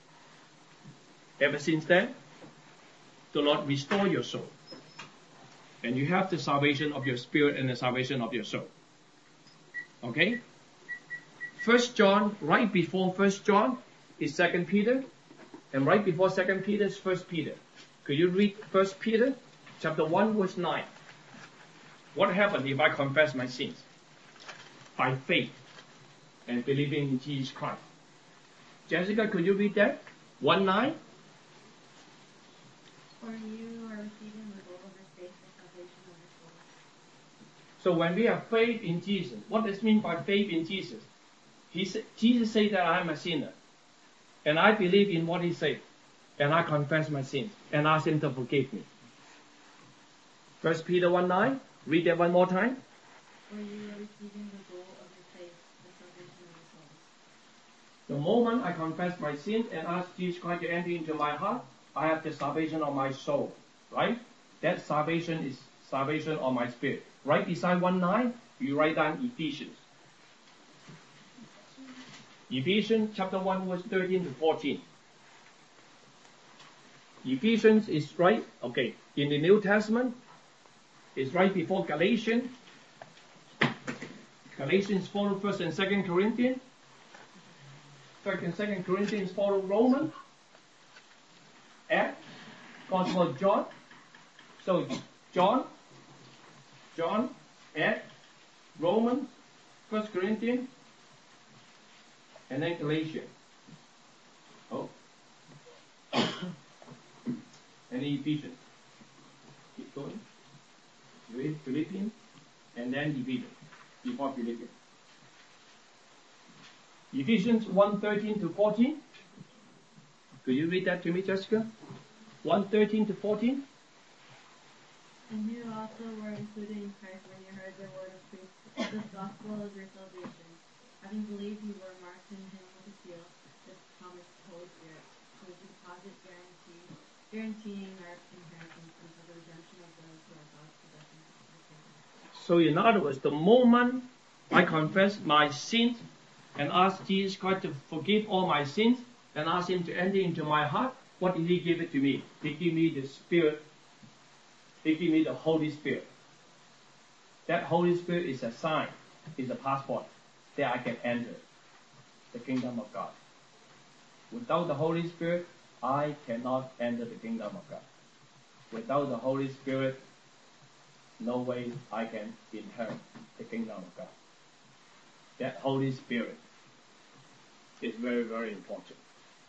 Speaker 1: Ever since then, the Lord restore your soul. And you have the salvation of your spirit and the salvation of your soul. Okay? First John, right before First John is Second Peter. And right before Second Peter is First Peter. Could you read First Peter chapter one verse nine? What happens if I confess my sins? By faith and believing in Jesus Christ. Jessica, could you read that? one nine?
Speaker 5: For you are receiving the goal of your faith, the salvation of your souls.
Speaker 1: So when we have faith in Jesus, what does it mean by faith in Jesus? He sa- Jesus said that I am a sinner. And I believe in what he said. And I confess my sins. And ask him to forgive me. First Peter one nine. Read that one more time.
Speaker 5: For you are receiving the goal of your faith, the salvation of your souls.
Speaker 1: The moment I confess my sins and ask Jesus Christ to enter into my heart, I have the salvation of my soul. Right? That salvation is salvation of my spirit. Right beside one nine, you write down Ephesians. Ephesians chapter one verse thirteen to fourteen. Ephesians is right, okay, in the New Testament, it's right before Galatians. Galatians follow First and Second Corinthians. First and Second Corinthians follow Romans. Acts, Gospel of John. So John, John, Acts, Romans, First Corinthians, and then Galatians. Oh. And Ephesians. Keep going. Read Philippians, and then Ephesians. Before Philippians. Ephesians one thirteen to fourteen. Could you read that to me, Jessica? one thirteen to fourteen.
Speaker 5: And you also were included in Christ when you heard the word of truth, the gospel of your salvation. Having believed, you were marked in him with a seal, the promised Holy Spirit, who is the deposit guarantee, guaranteeing our inheritance until the redemption of those who are God's possession.
Speaker 1: So in other words, the moment I confess my sins and ask Jesus Christ to forgive all my sins and ask him to enter into my heart, what did he give it to me? He gave me the Spirit. He gave me the Holy Spirit. That Holy Spirit is a sign, is a passport that I can enter the kingdom of God. Without the Holy Spirit, I cannot enter the kingdom of God. Without the Holy Spirit, no way I can inherit the kingdom of God. That Holy Spirit is very, very important.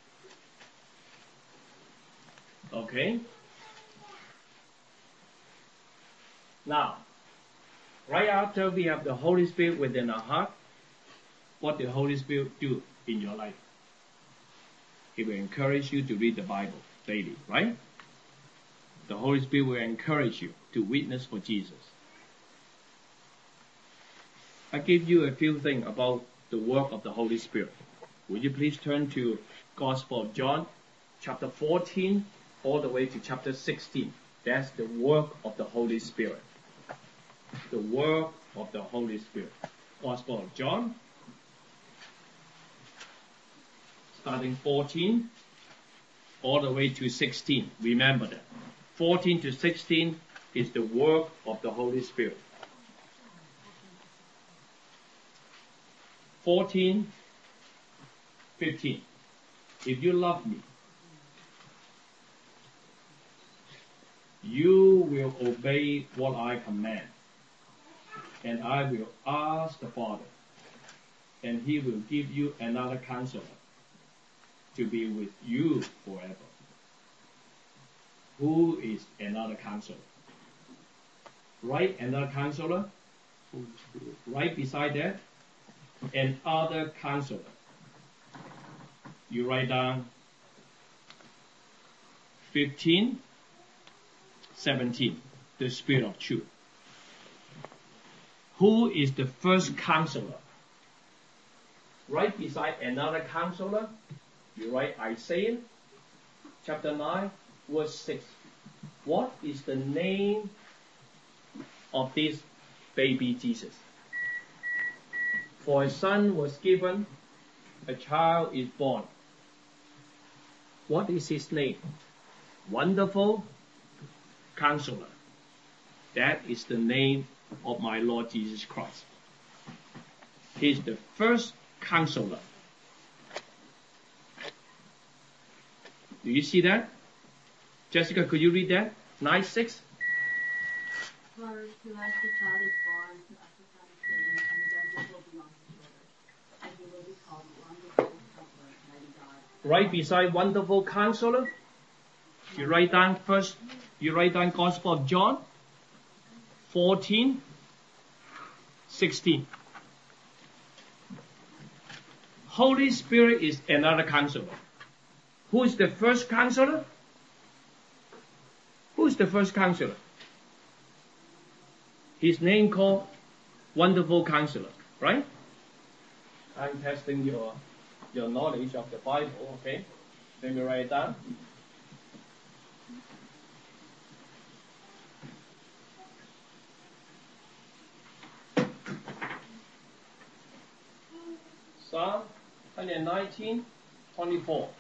Speaker 1: Okay? Now, right after we have the Holy Spirit within our heart, what the Holy Spirit do in your life? He will encourage you to read the Bible daily, right? The Holy Spirit will encourage you to witness for Jesus. I give you a few things about the work of the Holy Spirit. Would you please turn to Gospel of John, chapter fourteen, all the way to chapter sixteen. That's the work of the Holy Spirit. The work of the Holy Spirit. Gospel of John, starting fourteen, all the way to sixteen. Remember that. fourteen to sixteen is the work of the Holy Spirit. fourteen, fifteen. If you love me, you will obey what I command, and I will ask the Father, and he will give you another counselor to be with you forever. Who is another counselor? Right, another counselor. Right beside that, another counselor. You write down fifteen, seventeen, the Spirit of truth. Who is the first counselor? Right beside another counselor, you write Isaiah chapter nine, verse six. What is the name of this baby Jesus? For a son was given, a child is born. What is his name? Wonderful Counselor. That is the name of my Lord Jesus Christ. He is the first counselor. Do you see that? Jessica, could you read that? nine six.
Speaker 6: For to us the child is born, to us the son is given, and the government will belong to his shoulders. And he will be called Wonderful Counselor, Mighty God.
Speaker 1: Right beside Wonderful Counselor, you write down first, you write down Gospel of John, fourteen, sixteen. Holy Spirit is another counselor. Who is the first counselor? Who is the first counselor? His name called Wonderful Counselor, right? I'm testing your your knowledge of the Bible, okay? Let me write it down. Psalm one nineteen, twenty-four.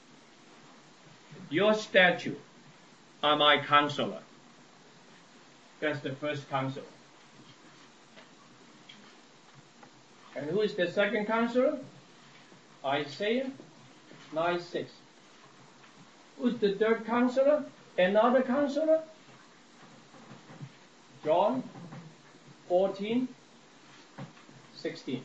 Speaker 1: Your statutes are my counselor. That's the first counselor. And who is the second counselor? Isaiah nine six. Who is the third counselor? Another counselor? John fourteen, sixteen.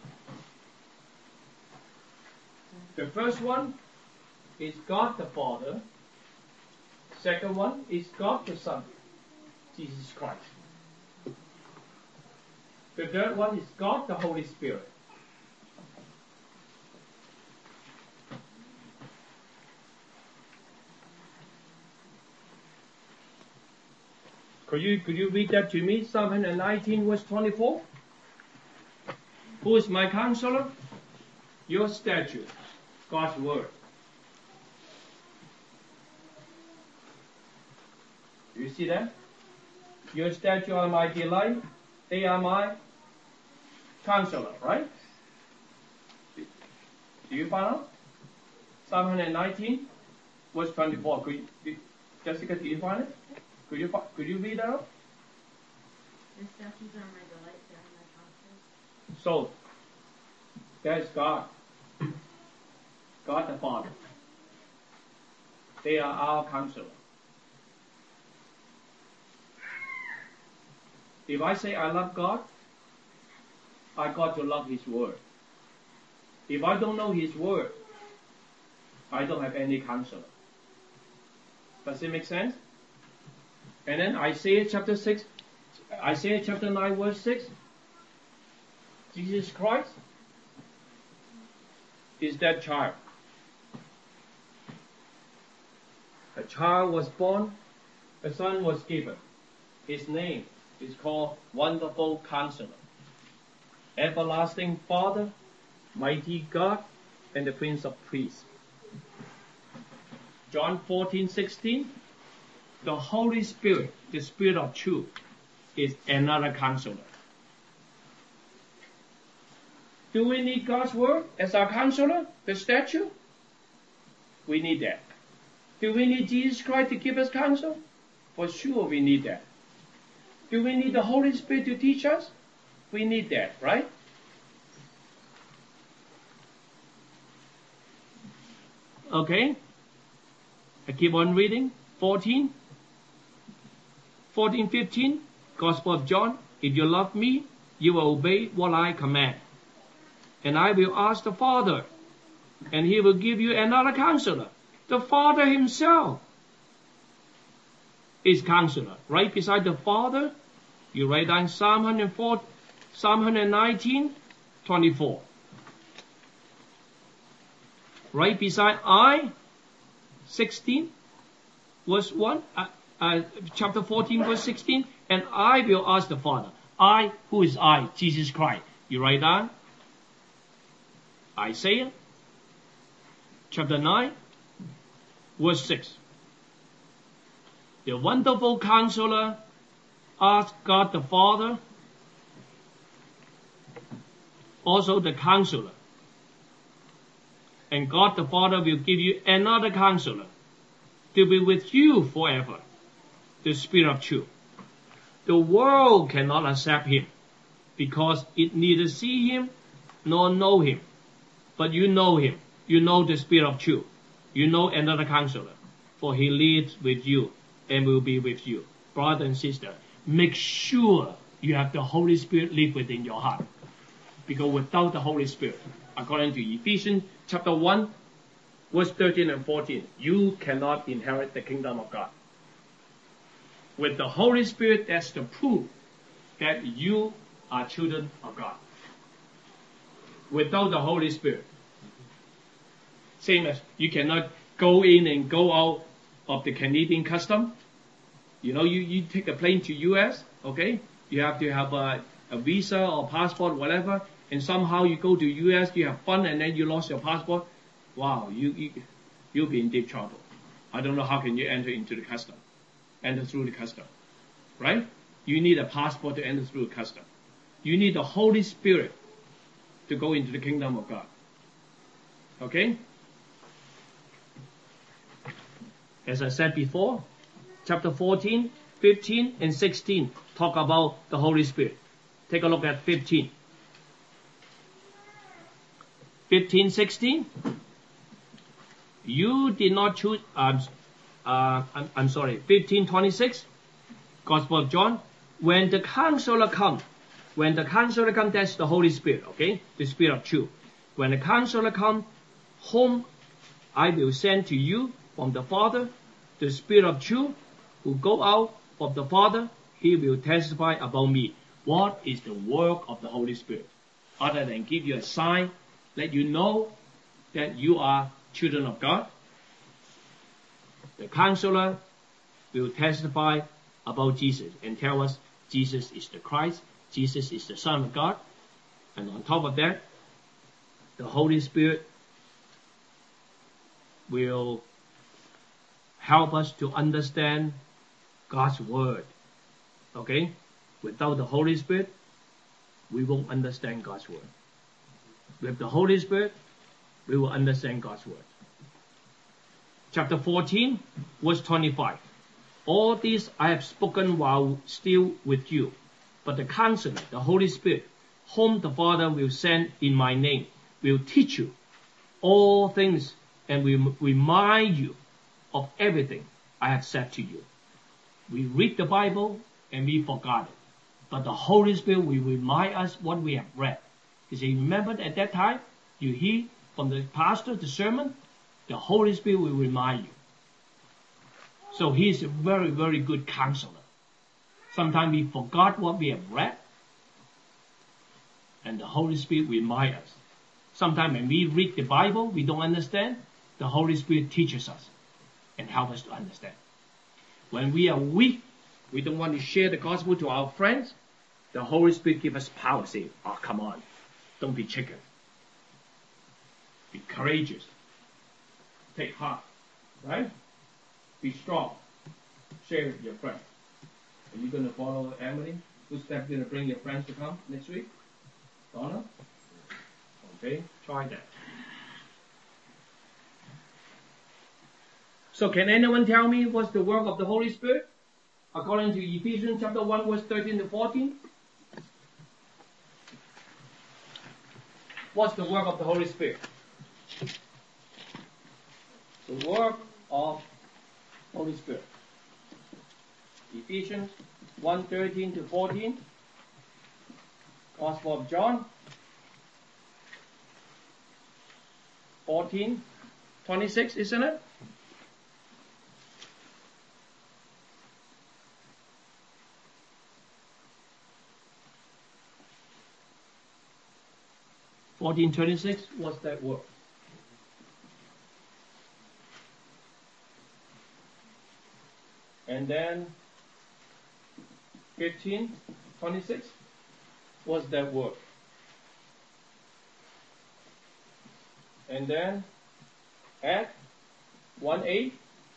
Speaker 1: The first one is God the Father. Second one is God the Son, Jesus Christ. The third one is God the Holy Spirit. Could you, could you read that to me? Psalm one nineteen, verse twenty-four. Who is my counselor? Your statute, God's word. Do you see that? Your statutes are my delight. They are my counselor, right? Do you find out? Psalm one nineteen, verse twenty-four. Could you, Jessica, do you find it? Could you could you read that out?
Speaker 6: Your statutes are my delight, they are my counselors.
Speaker 1: So, that is God. God the Father. They are our counselor. If I say I love God, I got to love His Word. If I don't know His Word, I don't have any counselor. Does it make sense? And then Isaiah chapter six, Isaiah chapter nine verse six, Jesus Christ is that child. A child was born, a son was given. His name is called Wonderful Counselor, Everlasting Father, Mighty God, and the Prince of Peace. John fourteen sixteen, the Holy Spirit, the Spirit of truth, is another counselor. Do we need God's Word as our counselor, the statue? We need that. Do we need Jesus Christ to give us counsel? For sure we need that. Do we need the Holy Spirit to teach us? We need that, right? Okay. I keep on reading. fourteen. fourteen fifteen. Gospel of John. If you love me, you will obey what I command. And I will ask the Father, and He will give you another counselor. The Father Himself is counselor. Right beside the Father, you write down Psalm one hundred four, Psalm one nineteen, twenty-four. Right beside I, sixteen, verse one, uh, uh, chapter fourteen, verse sixteen, and I will ask the Father. I, who is I? Jesus Christ. You write down Isaiah, chapter nine, verse six. The wonderful counselor asked God the Father, also the counselor. And God the Father will give you another counselor to be with you forever, the Spirit of truth. The world cannot accept Him because it neither see Him nor know Him. But you know Him. You know the Spirit of truth. You know another counselor, for He lives with you and will be with you. Brother and sister, make sure you have the Holy Spirit live within your heart. Because without the Holy Spirit, according to Ephesians chapter one, verse thirteen and fourteen, you cannot inherit the kingdom of God. With the Holy Spirit, that's the proof that you are children of God. Without the Holy Spirit, same as you cannot go in and go out of the Canadian custom. You know, you, you take a plane to U S, okay? You have to have a, a visa or passport, whatever, and somehow you go to U S, you have fun, and then you lost your passport. Wow, you, you, you'll be in deep trouble. I don't know how can you enter into the custom, enter through the custom, right? You need a passport to enter through the custom. You need the Holy Spirit to go into the kingdom of God. Okay? As I said before, chapter fourteen, fifteen, and sixteen talk about the Holy Spirit. Take a look at fifteen. fifteen, sixteen. You did not choose, uh, uh, I'm, I'm sorry, fifteen, twenty-six, Gospel of John. When the counselor comes, when the counselor comes, that's the Holy Spirit, okay? The Spirit of truth. When the counselor comes, whom I will send to you from the Father, the Spirit of truth, who go out of the Father, He will testify about me. What is the work of the Holy Spirit? Other than give you a sign, let you know that you are children of God. The counselor will testify about Jesus and tell us Jesus is the Christ, Jesus is the Son of God. And on top of that, the Holy Spirit will help us to understand God's Word. Okay? Without the Holy Spirit, we won't understand God's Word. With the Holy Spirit, we will understand God's Word. Chapter fourteen, verse twenty-five. All this I have spoken while still with you, but the Counselor, the Holy Spirit, whom the Father will send in my name, will teach you all things and will remind you of everything I have said to you. We read the Bible and we forgot it. But the Holy Spirit will remind us what we have read. You see, remember at that time, you hear from the pastor the sermon, the Holy Spirit will remind you. So he is a very, very good counselor. Sometimes we forgot what we have read, and the Holy Spirit reminds us. Sometimes when we read the Bible, we don't understand, the Holy Spirit teaches us and helps us to understand. When we are weak, we don't want to share the gospel to our friends, the Holy Spirit gives us power, say, oh, come on, don't be chicken. Be courageous. Take heart, right? Be strong. Share with your friends. Are you going to follow Emily? Who's that going to bring your friends to come next week? Donna? Okay, try that. So can anyone tell me what's the work of the Holy Spirit? According to Ephesians chapter one, verse thirteen to fourteen. What's the work of the Holy Spirit? The work of Holy Spirit. Ephesians one, thirteen to fourteen. Gospel of John. fourteen, twenty-six, isn't it? fourteen twenty-six, what's that word? And then fifteen twenty-six, what's that word? And then at one eight,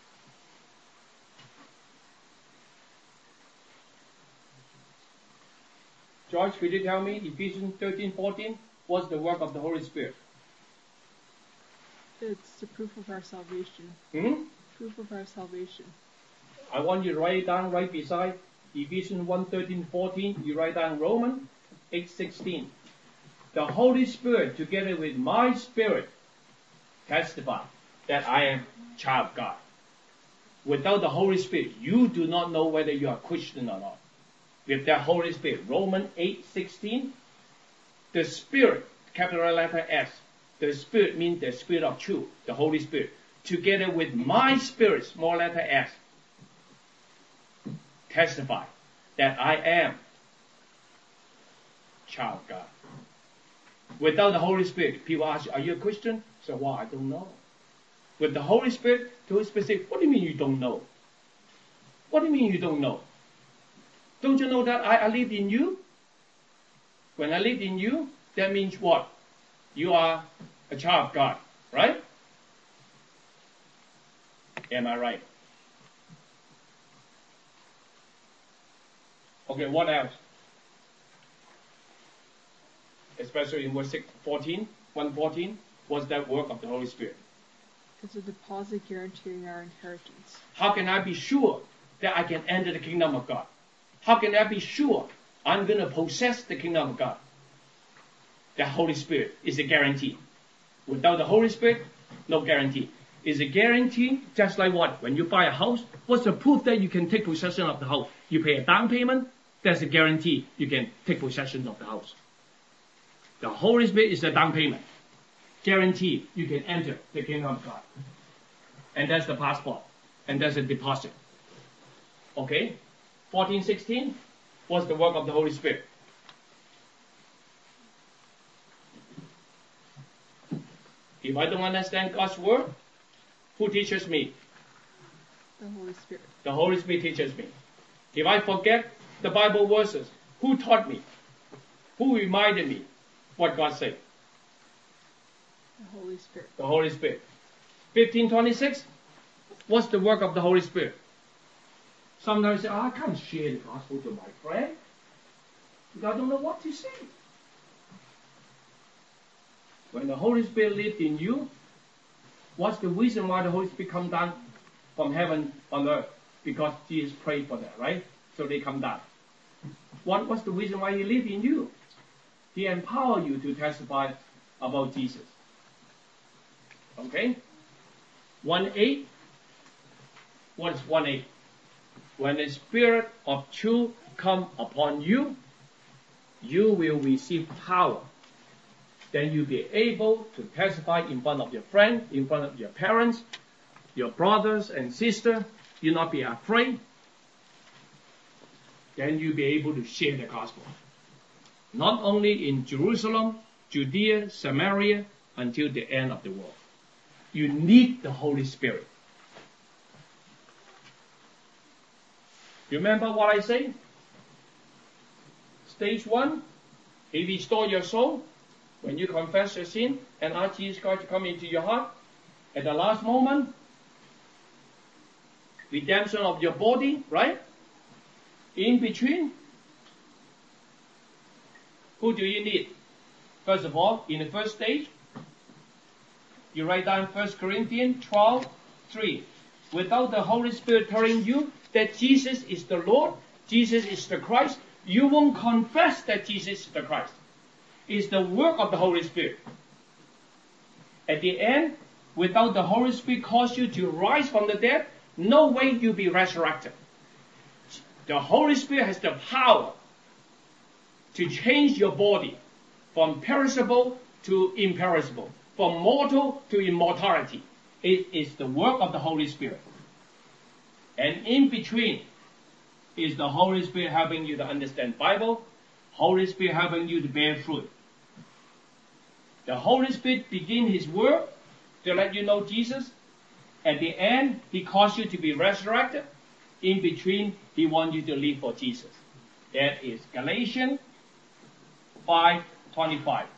Speaker 1: George, could you tell me Ephesians thirteen fourteen? What's the work of the Holy Spirit?
Speaker 4: It's the proof of our salvation.
Speaker 1: Hmm?
Speaker 4: Proof of our salvation.
Speaker 1: I want you to write it down right beside Ephesians one, thirteen, fourteen. You write down Romans eight, sixteen. The Holy Spirit, together with my spirit, testify that I am a child of God. Without the Holy Spirit, you do not know whether you are Christian or not. With the Holy Spirit, Romans eight, sixteen, the Spirit, capital letter S, the Spirit means the Spirit of truth, the Holy Spirit, together with my spirit, small letter S, testify that I am child of God. Without the Holy Spirit, people ask you, are you a Christian? So, well, I don't know. With the Holy Spirit, the Holy Spirit says, what do you mean you don't know? What do you mean you don't know? Don't you know that I, I live in you? When I live in you, that means what? You are a child of God, right? Am I right? Okay, what else? Especially in verse fourteen, one fourteen, what's that work of the Holy Spirit?
Speaker 4: It's a deposit guaranteeing our inheritance.
Speaker 1: How can I be sure that I can enter the kingdom of God? How can I be sure I'm going to possess the kingdom of God? The Holy Spirit is a guarantee. Without the Holy Spirit, no guarantee. It's a guarantee just like what? When you buy a house, what's the proof that you can take possession of the house? You pay a down payment, that's a guarantee you can take possession of the house. The Holy Spirit is a down payment. Guarantee you can enter the kingdom of God. And that's the passport. And that's a deposit. Okay? fourteen, sixteen, what's the work of the Holy Spirit? If I don't understand God's word, who teaches me?
Speaker 4: The Holy Spirit.
Speaker 1: The Holy Spirit teaches me. If I forget the Bible verses, who taught me? Who reminded me what God said?
Speaker 4: The Holy Spirit.
Speaker 1: The Holy Spirit. fifteen twenty-six, what's the work of the Holy Spirit? Sometimes you say, oh, I can't share the gospel to my friend because I don't know what to say. When the Holy Spirit lives in you, what's the reason why the Holy Spirit come down from heaven on earth? Because Jesus prayed for that, right? So they come down. What, what's the reason why He lives in you? He empowers you to testify about Jesus. Okay? one eight. What is one eight? When the Spirit of truth come upon you, you will receive power. Then you'll be able to testify in front of your friends, in front of your parents, your brothers and sisters. You'll not be afraid. Then you'll be able to share the gospel. Not only in Jerusalem, Judea, Samaria, until the end of the world. You need the Holy Spirit. Remember what I say? Stage one, He restores your soul when you confess your sin and ask Jesus Christ to come into your heart. At the last moment, redemption of your body, right? In between, who do you need? First of all, in the first stage, you write down First Corinthians twelve three. Without the Holy Spirit telling you that Jesus is the Lord, Jesus is the Christ, you won't confess that Jesus is the Christ. It's the work of the Holy Spirit. At the end, without the Holy Spirit cause you to rise from the dead, no way you'll be resurrected. The Holy Spirit has the power to change your body from perishable to imperishable, from mortal to immortality. It is the work of the Holy Spirit. And in between is the Holy Spirit helping you to understand Bible, Holy Spirit helping you to bear fruit. The Holy Spirit begin His work to let you know Jesus. At the end, He calls you to be resurrected. In between, He wants you to live for Jesus. That is Galatians five twenty-five.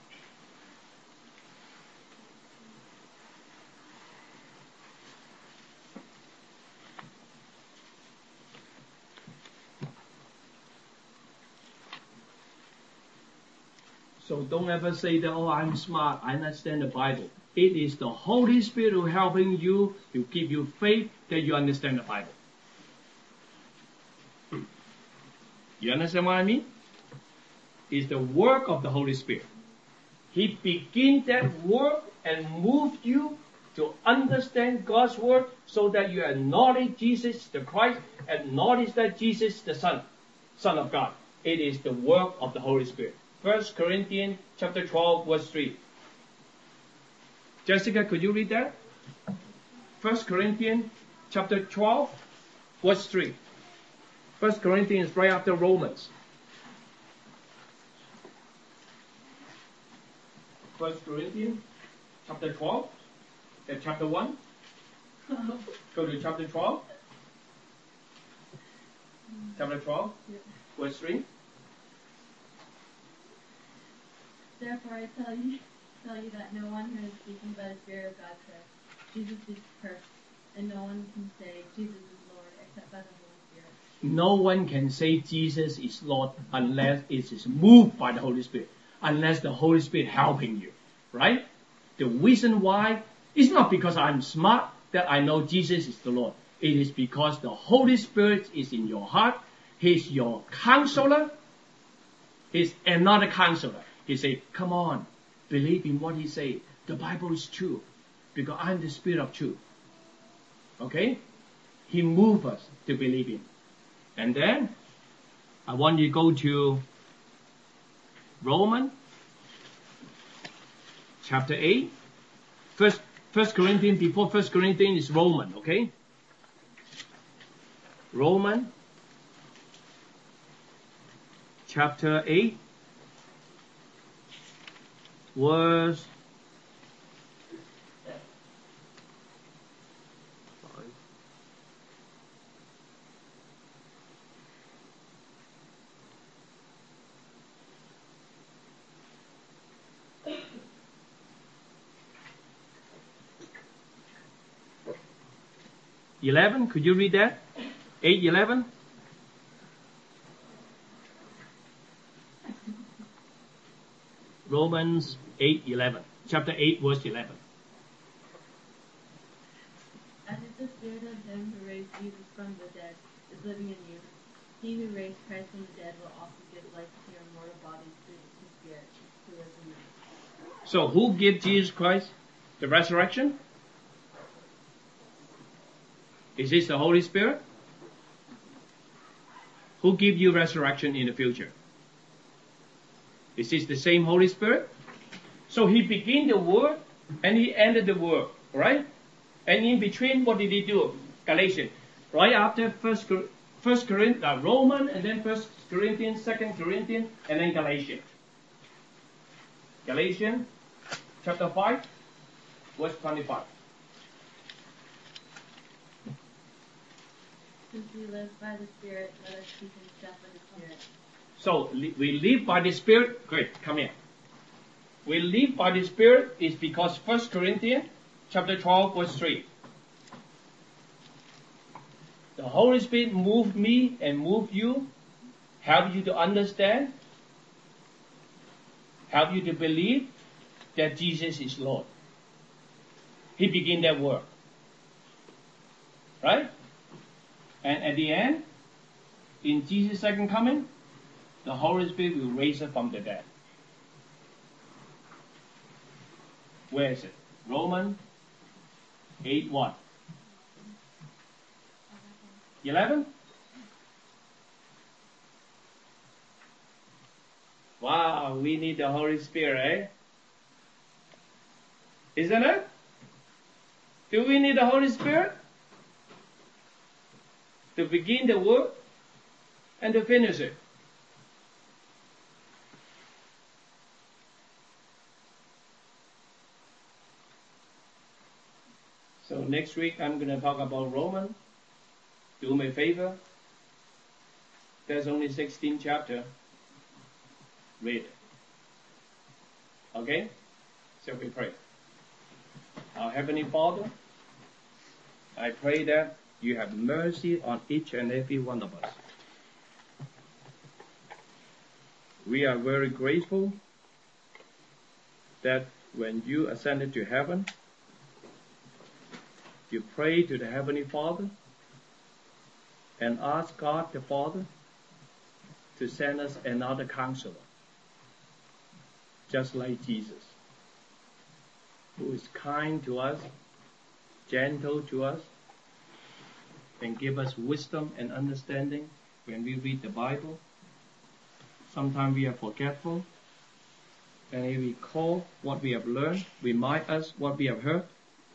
Speaker 1: So don't ever say that, oh, I'm smart, I understand the Bible. It is the Holy Spirit who helping you to give you faith that you understand the Bible. You understand what I mean? It's the work of the Holy Spirit. He begins that work and moved you to understand God's word so that you acknowledge Jesus the Christ, acknowledge that Jesus is the Son, Son of God. It is the work of the Holy Spirit. First Corinthians chapter twelve, verse three. Jessica, could you read that? First Corinthians chapter twelve, verse three. First Corinthians right after Romans. First Corinthians chapter twelve, uh, chapter one. Go to chapter twelve. Chapter twelve, yeah. Verse three.
Speaker 6: Therefore I tell you, tell you that no one who is speaking by the Spirit of God says, Jesus is perfect, and no one can say Jesus is Lord except by the Holy Spirit.
Speaker 1: No one can say Jesus is Lord unless it is moved by the Holy Spirit, unless the Holy Spirit helping you, right? The reason why is not because I'm smart that I know Jesus is the Lord. It is because the Holy Spirit is in your heart. He's your counselor. He's another counselor. He say, come on, believe in what he say. The Bible is true because I'm the Spirit of truth. Okay? He moves us to believe him. And then, I want you to go to Romans chapter eight. First, First Corinthians, before First Corinthians is Romans, okay? Romans chapter eight. Was eleven. Could you read that? Eight eleven. Romans eight eleven. Chapter eight, verse eleven.
Speaker 6: As if the Spirit of him who raised Jesus from the dead is living in you, he who raised Christ from the dead will also give life to your mortal bodies through his Spirit who lives in you.
Speaker 1: So who gave Jesus Christ the resurrection? Is this the Holy Spirit? Who give you resurrection in the future? Is this the same Holy Spirit? So he began the word and he ended the word, right? And in between, what did he do? Galatians. Right after First, First Corinthians, uh, Roman, and then First Corinthians, Second Corinthians, and then Galatians. Galatians chapter five, verse twenty-five.
Speaker 6: Since we live by the Spirit, let us keep in step with the Spirit.
Speaker 1: So we live by the Spirit. Great, come here. We live by the Spirit is because First Corinthians chapter twelve, verse three. The Holy Spirit moved me and moved you, help you to understand, help you to believe that Jesus is Lord. He began that work. Right? And at the end, in Jesus' second coming, the Holy Spirit will raise us from the dead. Where is it? Romans eight one. eleven? Wow, we need the Holy Spirit, eh? Isn't it? Do we need the Holy Spirit? To begin the work and to finish it. So next week I'm going to talk about Romans. Do me a favor. There's only sixteen chapters. Read it. Okay? So we pray. Our Heavenly Father, I pray that you have mercy on each and every one of us. We are very grateful that when you ascended to heaven, you prayed to the Heavenly Father and asked God the Father to send us another counselor, just like Jesus, who is kind to us, gentle to us, and give us wisdom and understanding when we read the Bible. Sometimes we are forgetful, and He recall what we have learned, remind us what we have heard.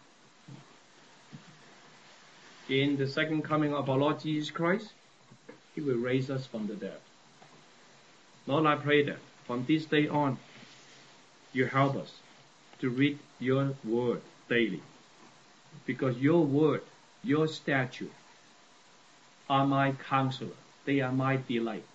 Speaker 1: In the second coming of our Lord Jesus Christ, He will raise us from the dead. Lord, I pray that from this day on, you help us to read your word daily. Because your word, your statute, are my counselor. They are my delight.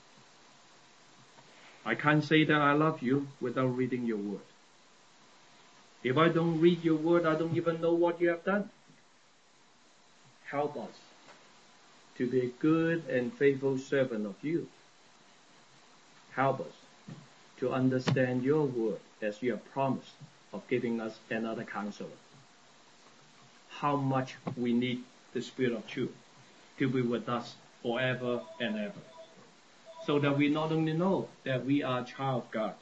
Speaker 1: I can't say that I love you without reading your word. If I don't read your word, I don't even know what you have done. Help us to be a good and faithful servant of you. Help us to understand your word as you have promised of giving us another counselor. How much we need the Spirit of truth to be with us forever and ever. So that we not only know that we are a child of God,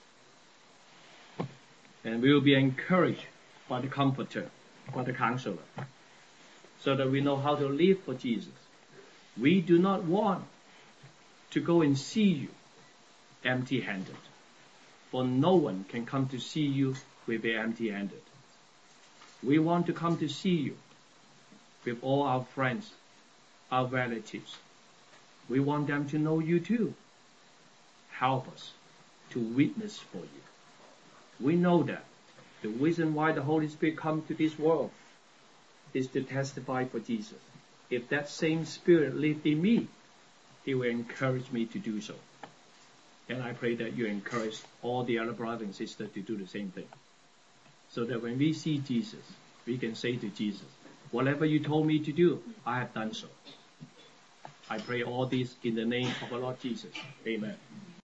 Speaker 1: and we will be encouraged by the Comforter, by the Counselor, so that we know how to live for Jesus. We do not want to go and see you empty-handed, for no one can come to see you with the empty-handed. We want to come to see you with all our friends, our relatives. We want them to know you too. Help us to witness for you. We know that the reason why the Holy Spirit comes to this world is to testify for Jesus. If that same Spirit lived in me, He will encourage me to do so. And I pray that you encourage all the other brothers and sisters to do the same thing. So that when we see Jesus, we can say to Jesus, whatever you told me to do, I have done so. I pray all this in the name of our Lord Jesus. Amen.